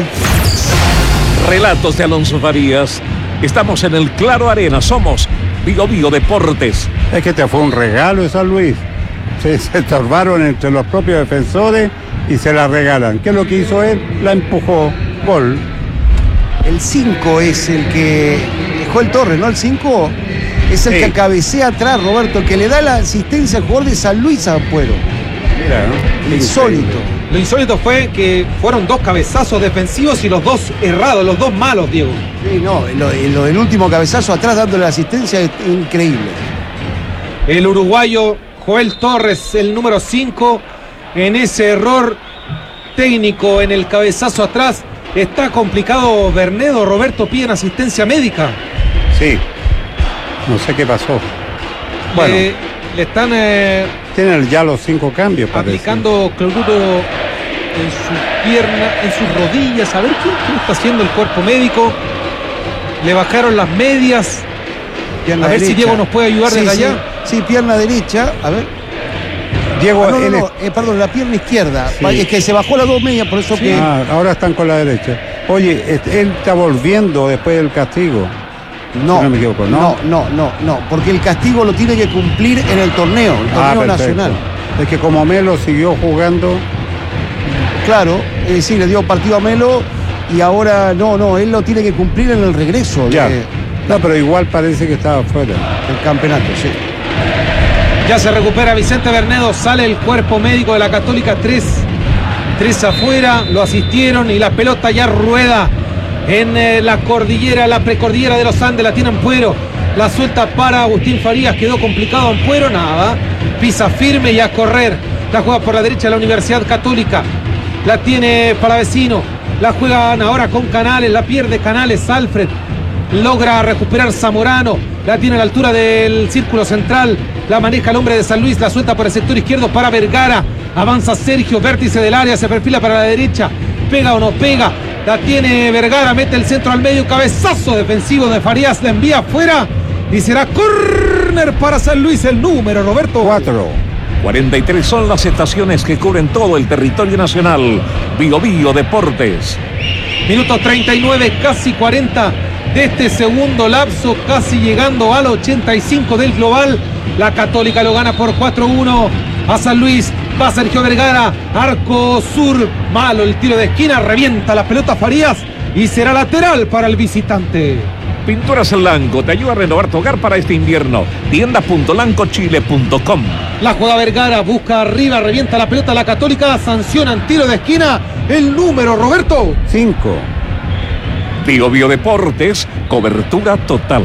Relatos de Alonso Farías. Estamos en el Claro Arena. Somos Vigo Vigo Deportes. Es que te fue un regalo de San Luis. Se, se estorbaron entre los propios defensores y se la regalan. ¿Qué es lo que hizo él? La empujó. Gol. El cinco es el que dejó el Torre, ¿no? El cinco es el Sí. que cabecea atrás, Roberto, el que le da la asistencia al jugador de San Luis a Ampuero. Mira, ¿no? Qué Insólito. increíble. Lo insólito fue que fueron dos cabezazos defensivos y los dos errados, los dos malos, Diego. Sí, no, lo, lo del último cabezazo atrás dándole la asistencia es increíble. El uruguayo Joel Torres, el número cinco, en ese error técnico en el cabezazo atrás. Está complicado Bernedo. Roberto, piden asistencia médica. Sí. No sé qué pasó. Bueno, Le, le están eh, tienen ya los cinco cambios, parece. aplicando cloruro en su pierna, en sus rodillas. A ver qué, qué está haciendo el cuerpo médico. Le bajaron las medias. Pierna A ver si derecha. Diego nos puede ayudar Sí, desde sí, allá. Sí, pierna derecha. A ver. Diego, Ah, no, no, él no, es- eh, perdón, la pierna izquierda. Sí. Es que se bajó las dos medias, por eso que. Ah, ahora están con la derecha. Oye, este, él está volviendo después del castigo. No, Si no me equivoco, ¿no? no, no, no, no, porque el castigo lo tiene que cumplir en el torneo, el torneo Ah, perfecto. nacional. Es que como Melo siguió jugando, Claro, es decir, le dio partido a Melo y ahora no, no, él lo tiene que cumplir en el regreso ya. de- No, pero igual parece que estaba fuera. del campeonato, sí. Ya se recupera Vicente Bernedo, sale el cuerpo médico de la Católica, tres, tres afuera, lo asistieron y la pelota ya rueda en eh, la cordillera, la precordillera de los Andes, la tiene Ampuero, la suelta para Agustín Farías, quedó complicado Ampuero, nada, pisa firme y a correr, la juega por la derecha de la Universidad Católica, la tiene Palavecino, la juegan ahora con Canales, la pierde Canales, Alfred, logra recuperar Zamorano, la tiene a la altura del círculo central, la maneja el hombre de San Luis, la suelta por el sector izquierdo para Vergara, avanza Sergio, vértice del área, se perfila para la derecha, pega o no pega, la tiene Vergara, mete el centro al medio, cabezazo defensivo de Farías, la envía afuera y será córner para San Luis, el número, Roberto. Cuatro. cuarenta y tres son las estaciones que cubren todo el territorio nacional. Vigo Vigo Deportes. Minuto treinta y nueve, casi cuarenta de este segundo lapso, casi llegando al ochenta y cinco del global. La Católica lo gana por cuatro uno a San Luis. Va Sergio Vergara, arco sur, malo el tiro de esquina, revienta la pelota Farías y será lateral para el visitante. Pinturas El Lanco te ayuda a renovar tu hogar para este invierno. tienda punto lanco chile punto com. La juega Vergara, busca arriba, revienta la pelota la Católica, sancionan tiro de esquina, el número, Roberto. Cinco. Vigo Vigo Deportes, cobertura total.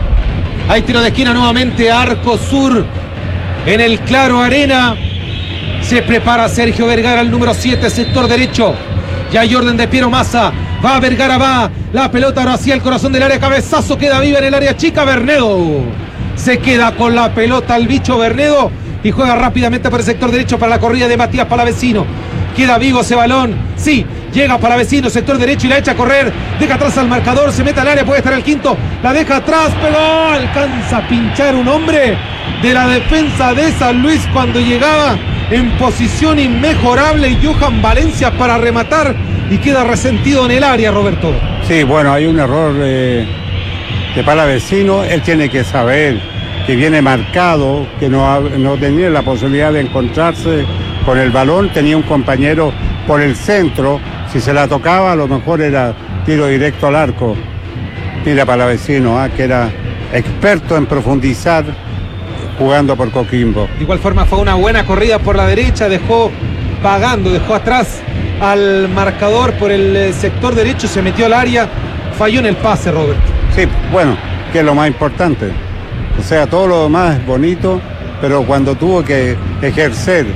Hay tiro de esquina nuevamente, arco sur, en el Claro Arena. Se prepara Sergio Vergara, el número siete, sector derecho. Ya hay orden de Piero Massa. Va Vergara, va. La pelota ahora hacia el corazón del área. Cabezazo, queda viva en el área chica. Bernedo se queda con la pelota el bicho Bernedo y juega rápidamente por el sector derecho para la corrida de Matías Palavecino. Queda vivo ese balón. Sí, llega Palavecino, sector derecho y la echa a correr. Deja atrás al marcador, se mete al área, puede estar el quinto. La deja atrás, pero alcanza a pinchar un hombre de la defensa de San Luis cuando llegaba en posición inmejorable Johan Valencia para rematar y queda resentido en el área, Roberto. Sí, bueno, hay un error de, de Palavecino. Él tiene que saber que viene marcado, que no, ha- no tenía la posibilidad de encontrarse con el balón. Tenía un compañero por el centro. Si se la tocaba, a lo mejor era tiro directo al arco. Mira Palavecino, ah, que era experto en profundizar jugando por Coquimbo. De igual forma fue una buena corrida por la derecha, dejó pagando, dejó atrás al marcador por el eh, sector derecho, se metió al área, falló en el pase, Roberto. Sí, bueno, que es lo más importante. O sea, todo lo demás es bonito, pero cuando tuvo que ejercer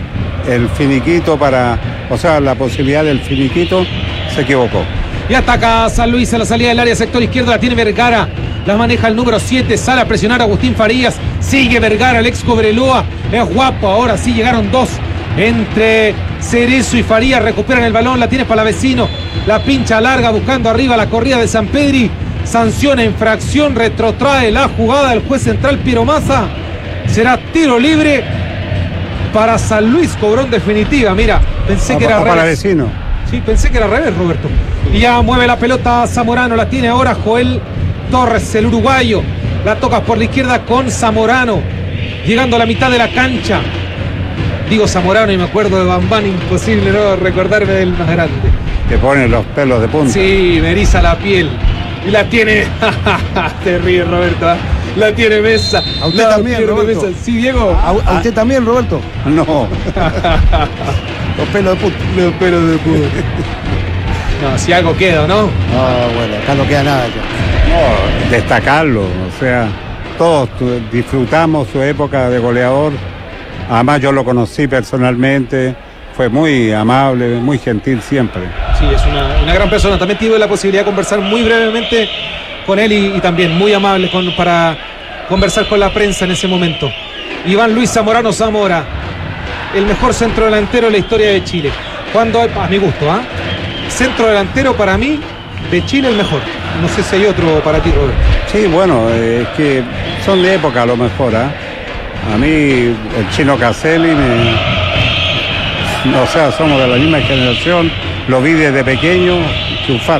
el finiquito para, o sea, la posibilidad del finiquito, se equivocó. Y ataca San Luis a la salida del área, sector izquierdo, la tiene Vergara, la maneja el número siete, sale a presionar a Agustín Farías, sigue Vergara, el ex Cobreloa, es guapo, ahora sí llegaron dos entre Cerezo y Farías, recuperan el balón, la tiene Palavecino, la pincha larga buscando arriba la corrida de Sampedri, sanciona infracción, retrotrae la jugada del juez central Piero Massa, será tiro libre para San Luis, cobró en definitiva, mira, pensé a, que era a Palavecino. Sí, pensé que era al revés, Roberto. Y ya mueve la pelota Zamorano, la tiene ahora Joel Torres, el uruguayo. La toca por la izquierda con Zamorano, llegando a la mitad de la cancha. Digo Zamorano y me acuerdo de Bambán, imposible no recordarme del más grande. Que pone los pelos de punta. Sí, me eriza la piel. Y la tiene, te ríes, Roberto, ¿eh? La tiene Mesa. A usted la también, Roberto. Mesa. Sí, Diego. ¿A, a usted también, Roberto? No. Los pelos de puta. Los pelos de puta. No, si algo queda, ¿no? No, bueno, acá no queda nada ya. No, destacarlo, o sea, todos tu, disfrutamos su época de goleador. Además yo lo conocí personalmente, fue muy amable, muy gentil siempre. Sí, es una, una gran persona. También tuve la posibilidad de conversar muy brevemente con él y, y también muy amable con, para conversar con la prensa en ese momento. Iván Luis Zamorano Zamora, el mejor centro delantero de la historia de Chile. Cuando hay, a mi gusto, ¿ah? ¿eh? Centro delantero para mí de Chile el mejor. No sé si hay otro para ti, Roberto. Sí, bueno, es eh, que son de época a lo mejor, ¿ah? ¿eh? A mí el Chino Caselli me... O sea, somos de la misma generación, lo vi desde pequeño, chufat.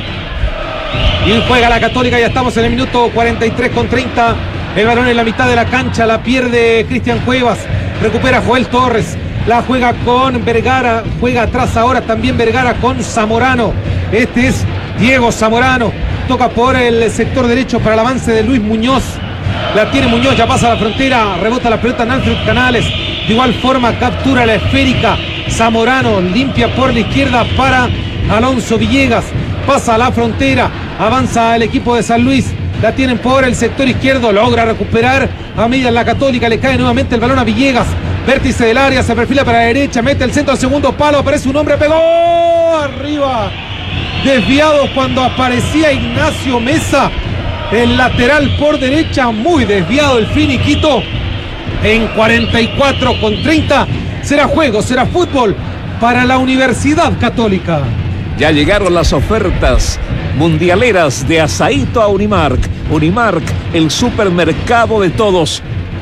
Y juega la Católica, ya estamos en el minuto cuarenta y tres con treinta. El balón en la mitad de la cancha, la pierde Cristian Cuevas, recupera Joel Torres, la juega con Vergara, juega atrás ahora también Vergara con Zamorano. Este es Diego Zamorano, toca por el sector derecho para el avance de Luis Muñoz. La tiene Muñoz, ya pasa la frontera, rebota la pelota en Alfred Canales. De igual forma captura la esférica Zamorano, limpia por la izquierda para Alonso Villegas. Pasa a la frontera, avanza el equipo de San Luis. La tienen por el sector izquierdo, logra recuperar a medias la Católica, le cae nuevamente el balón a Villegas. Vértice del área, se perfila para la derecha, mete el centro al segundo palo, aparece un hombre, pegó arriba. Desviado cuando aparecía Ignacio Mesa. El lateral por derecha, muy desviado el finiquito. En cuarenta y cuatro con treinta será juego, será fútbol para la Universidad Católica. Ya llegaron las ofertas mundialeras de Asaíto a Unimark. Unimark, el supermercado de todos.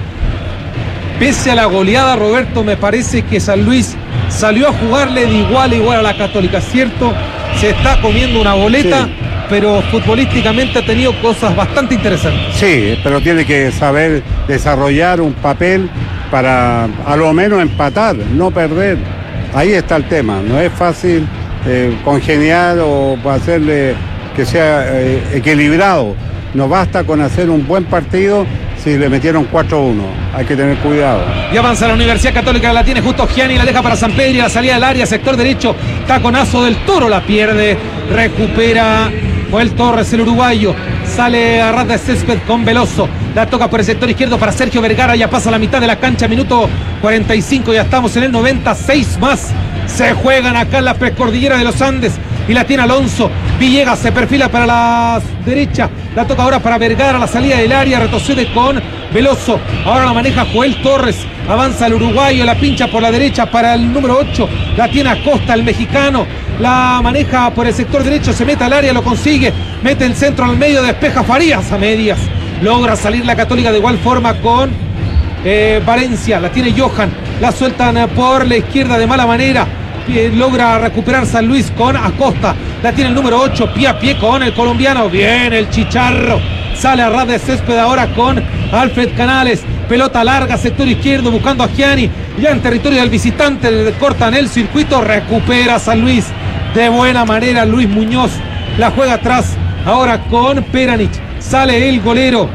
Pese a la goleada, Roberto, me parece que San Luis salió a jugarle de igual a igual a la Católica, ¿cierto? Se está comiendo una boleta, sí, pero futbolísticamente ha tenido cosas bastante interesantes. Sí, pero tiene que saber desarrollar un papel para a lo menos empatar, no perder. Ahí está el tema, no es fácil eh, congeniar o hacerle que sea eh, equilibrado. No basta con hacer un buen partido si le metieron cuatro uno, hay que tener cuidado. Y avanza la Universidad Católica, la tiene justo Gianni, la deja para Sampedri, la salida del área, sector derecho, taconazo del Toro, la pierde, recupera Joel Torres, el uruguayo, sale a ras de césped con Veloso, la toca por el sector izquierdo para Sergio Vergara, ya pasa la mitad de la cancha, minuto cuarenta y cinco, ya estamos en el noventa, seis más, se juegan acá en la precordillera de los Andes, y la tiene Alonso. Villegas se perfila para la derecha, la toca ahora para Vergara, la salida del área, retrocede con Veloso, ahora la maneja Joel Torres, avanza el uruguayo, la pincha por la derecha para el número ocho, la tiene Acosta, el mexicano, la maneja por el sector derecho, se mete al área, lo consigue, mete el centro al medio, despeja Farías a medias, logra salir la Católica de igual forma con eh, Valencia, la tiene Johan, la sueltan por la izquierda de mala manera, logra recuperar San Luis con Acosta, la tiene el número ocho, pie a pie con el colombiano, bien el Chicharro, sale a ras de césped ahora con Alfred Canales, pelota larga, sector izquierdo, buscando a Gianni, ya en territorio del visitante, le cortan el circuito, recupera San Luis, de buena manera Luis Muñoz, la juega atrás, ahora con Peranich, sale el golero,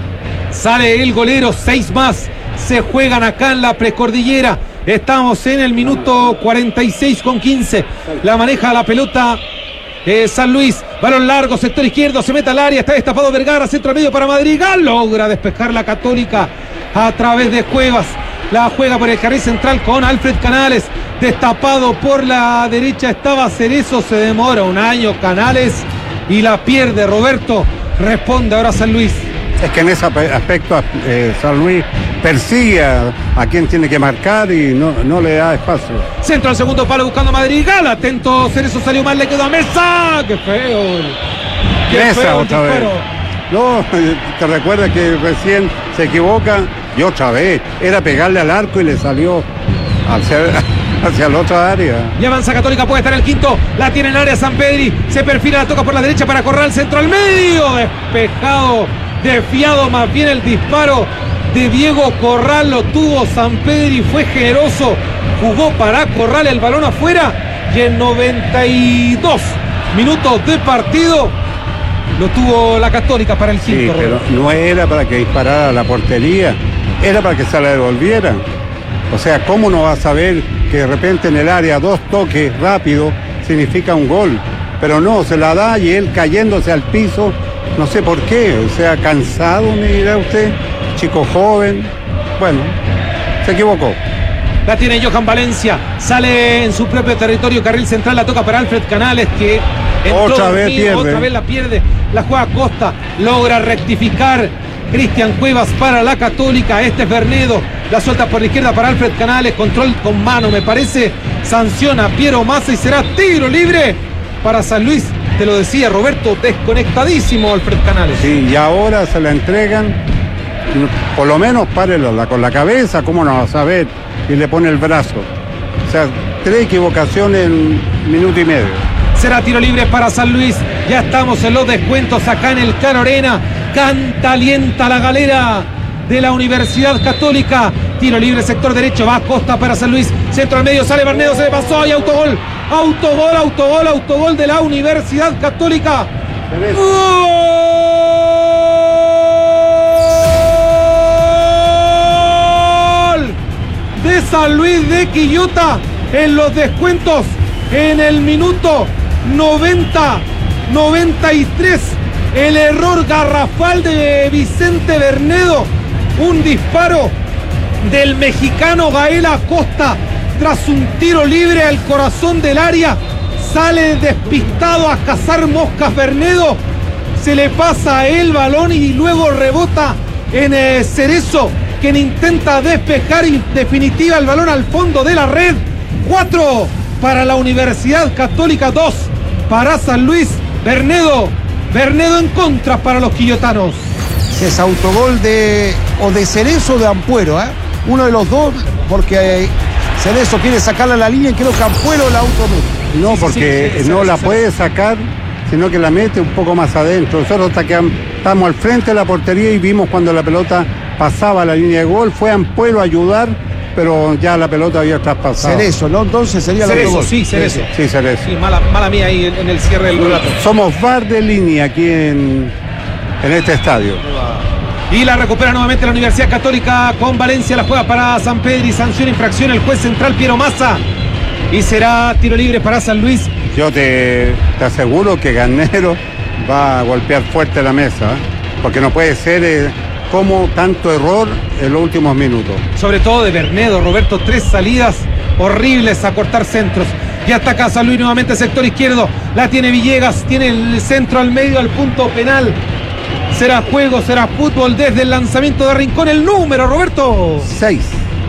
sale el golero, seis más, se juegan acá en la precordillera. Estamos en el minuto cuarenta y seis con quince. La maneja la pelota eh, San Luis. Balón largo, sector izquierdo, se mete al área. Está destapado Vergara, centro medio para Madrigal. Logra despejar la Católica a través de Cuevas. La juega por el carril central con Alfred Canales. destapado por la derecha estaba Cerezo, se demora un año Canales y la pierde Roberto. Responde ahora San Luis. Es que en ese aspecto eh, San Luis persigue a, a quien tiene que marcar y no, no le da espacio. Centro al segundo palo buscando a Madrigal. Atento, Cerezo salió mal, le quedó a Mesa. ¡Qué feo! ¡Qué Mesa feo otra vez! No, te recuerdas que recién se equivoca y otra vez. Era pegarle al arco y le salió hacia, hacia la otra área. Y avanza Católica, puede estar el quinto. La tiene en el área San Pedri. Se perfila, la toca por la derecha para correr al centro al medio. Despejado. Desviado más bien el disparo de Diego Corral, lo tuvo San Pedri, fue generoso, jugó para Corral el balón afuera y en noventa y dos minutos de partido lo tuvo la Católica para el quinto. Sí, pero no era para que disparara a la portería, era para que se la devolviera. O sea, ¿cómo no va a saber que de repente en el área dos toques rápido significa un gol? Pero no, se la da y él cayéndose al piso. No sé por qué, o sea, cansado, me dirá usted, chico joven, bueno, se equivocó. La tiene Johan Valencia, sale en su propio territorio, carril central, la toca para Alfred Canales, que otra vez dormido, pierde. Otra vez la pierde, la juega Costa, logra rectificar Cristian Cuevas para la Católica, este es Bernedo, la suelta por la izquierda para Alfred Canales, control con mano, me parece, sanciona Piero Massa y será tiro libre para San Luis. Te lo decía Roberto, desconectadísimo Alfred Canales. Sí, y ahora se la entregan, por lo menos párela con la cabeza, ¿cómo no va a saber? Y le pone el brazo. O sea, tres equivocaciones en minuto y medio. Será tiro libre para San Luis. Ya estamos en los descuentos acá en el Caro Arena. Canta, alienta la galera de la Universidad Católica. Tiro libre, sector derecho, va Costa para San Luis. Centro al medio, sale Bernedo, se le pasó y autogol. Autogol, autogol, autogol de la Universidad Católica. ¡Gol! De San Luis de Quillota en los descuentos en el minuto noventa, noventa y tres. El error garrafal de Vicente Bernedo. Un disparo del mexicano Gael Acosta tras un tiro libre al corazón del área. Sale despistado a cazar moscas Bernedo. Se le pasa el balón y luego rebota en eh, Cerezo, quien intenta despejar y definitiva el balón al fondo de la red. Cuatro para la Universidad Católica, dos para San Luis. Bernedo, Bernedo en contra para los quillotanos. Es autogol de o de Cerezo o de Ampuero, ¿eh? Uno de los dos, porque eh, Cerezo quiere sacarla a la línea y creo que Ampuero la automete. No, porque sí, sí, sí, no sí, la sí, puede sacar, sino que la mete un poco más adentro. Nosotros estamos al frente de la portería y vimos cuando la pelota pasaba la línea de gol, fue Ampuero a ayudar, pero ya la pelota había traspasado. Cerezo, ¿no? Entonces sería la Cerezo, sí, Cerezo. Sí, Cerezo. Sí, mala, mala mía ahí en, en el cierre del relato. Somos V A R de línea aquí en, en este estadio. Y la recupera nuevamente la Universidad Católica con Valencia, la juega para San Pedro y sanción, infracción el juez central Piero Massa. Y será tiro libre para San Luis. Yo te, te aseguro que Garnero va a golpear fuerte la mesa, ¿eh? Porque no puede ser eh, como tanto error en los últimos minutos. Sobre todo de Bernedo, Roberto, tres salidas horribles a cortar centros. Ya está acá San Luis nuevamente, sector izquierdo. La tiene Villegas, tiene el centro al medio, al punto penal. Será juego, será fútbol desde el lanzamiento de Rincón. El número, Roberto. Seis.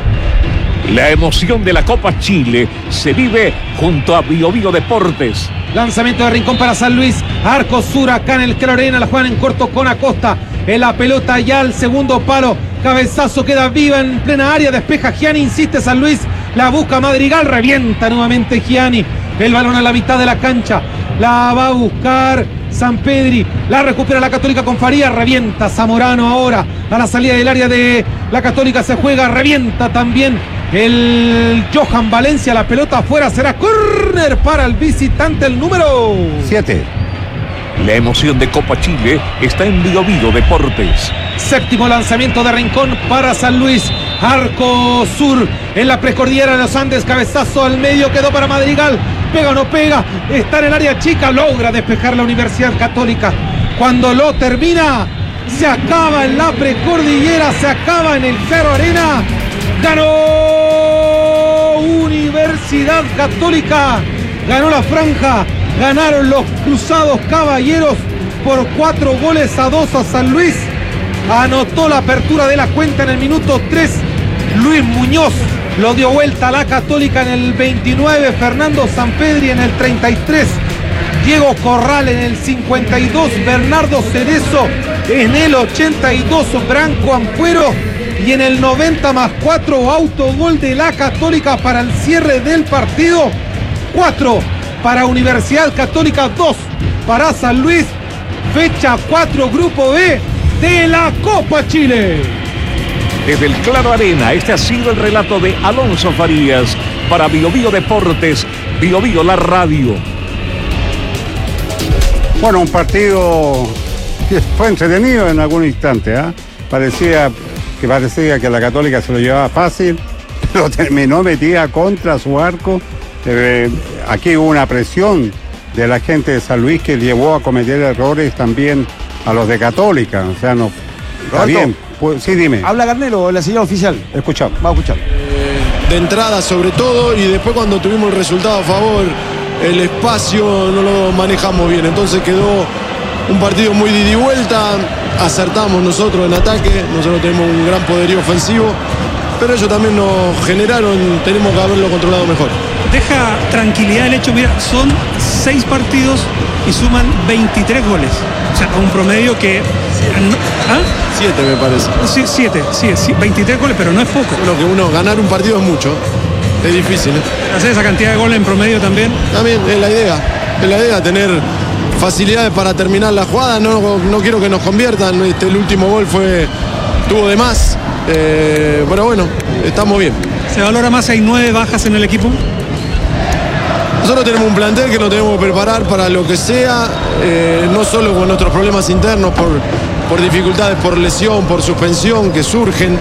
La emoción de la Copa Chile se vive junto a Bio Bio Deportes. Lanzamiento de Rincón para San Luis. Arco Sur acá en el Caro Arena. La juegan en corto con Acosta. En la pelota ya al segundo palo. Cabezazo queda viva en plena área. Despeja Gianni. Insiste San Luis. La busca Madrigal. Revienta nuevamente Gianni. El balón a la mitad de la cancha. La va a buscar San Pedri. La recupera la Católica con Farías. Revienta Zamorano ahora. A la salida del área de la Católica se juega. Revienta también el Johan Valencia. La pelota afuera. Será córner para el visitante. El número siete. La emoción de Copa Chile está en Bio Bio Deportes. Séptimo lanzamiento de Rincón para San Luis. Arco Sur en la precordillera de los Andes. Cabezazo al medio, quedó para Madrigal. Pega o no pega, está en el área chica. Logra despejar la Universidad Católica. Cuando lo termina, se acaba en la precordillera, se acaba en el Cerro Arena. Ganó Universidad Universidad Católica ganó la franja, ganaron los Cruzados Caballeros por cuatro goles a dos a San Luis. Anotó la apertura de la cuenta en el minuto tres Luis Muñoz, lo dio vuelta a la Católica en el veintinueve, Fernando Sampedri en el treinta y tres, Diego Corral en el cincuenta y dos, Bernardo Cerezo en el ochenta y dos, Branco Ampuero, y en el noventa más cuatro, autogol de la Católica para el cierre del partido. cuatro para Universidad Católica, dos para San Luis. Fecha cuatro, Grupo B de la Copa Chile. Desde el Claro Arena, este ha sido el relato de Alonso Farías para Bio Bio Deportes, Bio Bio la radio. Bueno, un partido que fue entretenido en algún instante, ¿eh? Parecía que parecía que la Católica se lo llevaba fácil, pero terminó metida contra su arco. Eh, aquí hubo una presión de la gente de San Luis que llevó a cometer errores también a los de Católica. O sea, no. Está bien. Pues, sí, dime. Habla Garnero, la señal oficial. Escuchamos. Vamos a escuchar. Eh, de entrada sobre todo, y después cuando tuvimos el resultado a favor, el espacio no lo manejamos bien. Entonces quedó un partido muy de ida y vuelta. Acertamos nosotros en ataque. Nosotros tenemos un gran poderío ofensivo. Pero ellos también nos generaron, tenemos que haberlo controlado mejor. Deja tranquilidad el hecho, mira, son seis partidos y suman veintitrés goles. O sea, un promedio que... ¿Ah? Siete me parece. Sí, siete, sí, sí, veintitrés goles, pero no es poco. Bueno, que uno, ganar un partido es mucho. Es difícil, ¿eh? Hacer esa cantidad de goles en promedio también. También es la idea. Es la idea, tener facilidades para terminar la jugada. No, no quiero que nos conviertan. Este, el último gol fue tuvo de más. Eh, pero bueno, estamos bien. ¿Se valora más si hay nueve bajas en el equipo? Nosotros tenemos un plantel que nos tenemos que preparar para lo que sea, eh, no solo con nuestros problemas internos, por, por dificultades, por lesión, por suspensión que surgen.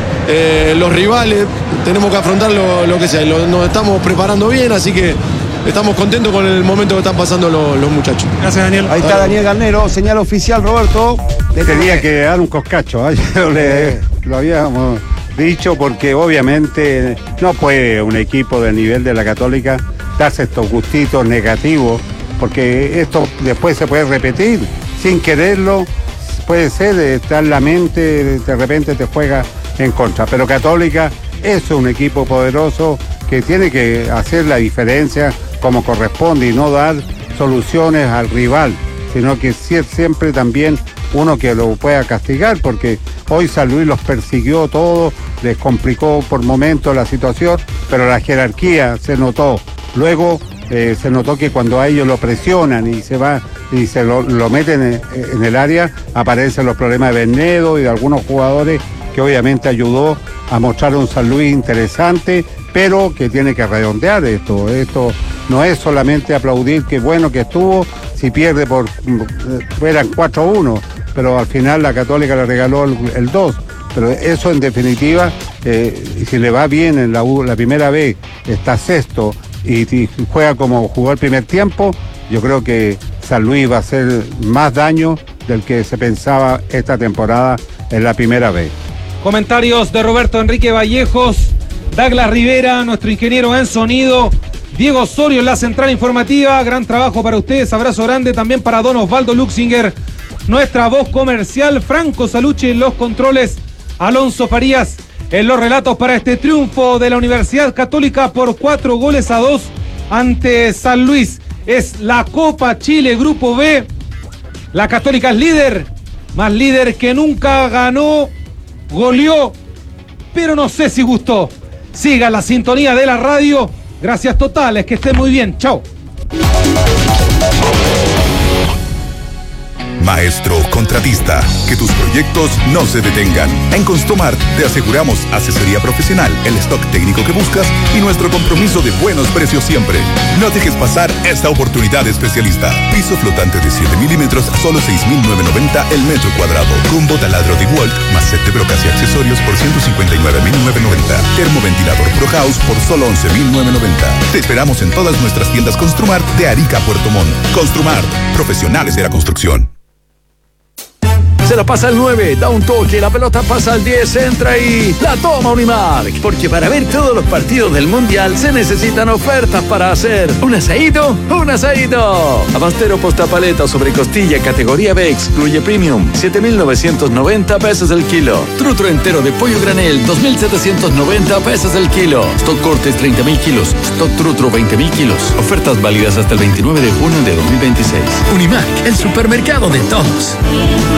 Eh, los rivales, tenemos que afrontar lo, lo que sea. Lo, nos estamos preparando bien, así que estamos contentos con el momento que están pasando los, los muchachos. Gracias, Daniel. Ahí está Daniel Garnero, señal oficial, Roberto. Tenía que dar un coscacho, ¿eh? Yo le, lo habíamos dicho, porque obviamente no puede un equipo del nivel de la Católica darse estos gustitos negativos, porque esto después se puede repetir sin quererlo. Puede ser, estar la mente, de repente te juega en contra, pero Católica es un equipo poderoso que tiene que hacer la diferencia como corresponde y no dar soluciones al rival, sino que siempre también uno que lo pueda castigar, porque hoy San Luis los persiguió todo, les complicó por momentos la situación, pero la jerarquía se notó. Luego eh, se notó que cuando a ellos lo presionan y se va y se lo, lo meten en, en el área, aparecen los problemas de Bernedo y de algunos jugadores, que obviamente ayudó a mostrar un San Luis interesante, pero que tiene que redondear esto. Esto no es solamente aplaudir que bueno que estuvo, si pierde por eran cuatro a uno, pero al final la Católica le regaló el, el dos. Pero eso en definitiva, eh, si le va bien en la, la primera vez, está sexto y, y juega como jugó el primer tiempo, yo creo que San Luis va a hacer más daño del que se pensaba esta temporada en la primera vez. Comentarios de Roberto Enrique Vallejos, Douglas Rivera, nuestro ingeniero en sonido, Diego Osorio en la central informativa. Gran trabajo para ustedes, abrazo grande también para don Osvaldo Luxinger, nuestra voz comercial, Franco Salucci en los controles, Alonso Farías en los relatos para este triunfo de la Universidad Católica por cuatro goles a dos ante San Luis. Es la Copa Chile Grupo B. La Católica es líder, más líder que nunca, ganó, goleó, pero no sé si gustó. Siga la sintonía de la radio. Gracias totales, que estén muy bien. Chao. Maestro contratista, que tus proyectos no se detengan. En Construmart te aseguramos asesoría profesional, el stock técnico que buscas y nuestro compromiso de buenos precios siempre. No dejes pasar esta oportunidad especialista. Piso flotante de siete milímetros a solo seis mil novecientos noventa el metro cuadrado. Combo taladro de Walt más set de brocas y accesorios por ciento cincuenta y nueve mil novecientos noventa. Termoventilador Pro House por solo once mil novecientos noventa. Te esperamos en todas nuestras tiendas Construmart de Arica a Puerto Montt. Construmart, profesionales de la construcción. Se la pasa al nueve, da un toque, la pelota pasa al diez, entra y la toma Unimark. Porque para ver todos los partidos del Mundial se necesitan ofertas para hacer un asadito, un asadito. Abastero postapaleta sobre costilla categoría B, excluye Premium, siete mil novecientos noventa pesos el kilo. Trutro entero de pollo granel, dos mil setecientos noventa pesos el kilo. Stock cortes treinta mil kilos, stock trutro veinte mil kilos. Ofertas válidas hasta el veintinueve de junio de dos mil veintiséis. Unimark, el supermercado de todos.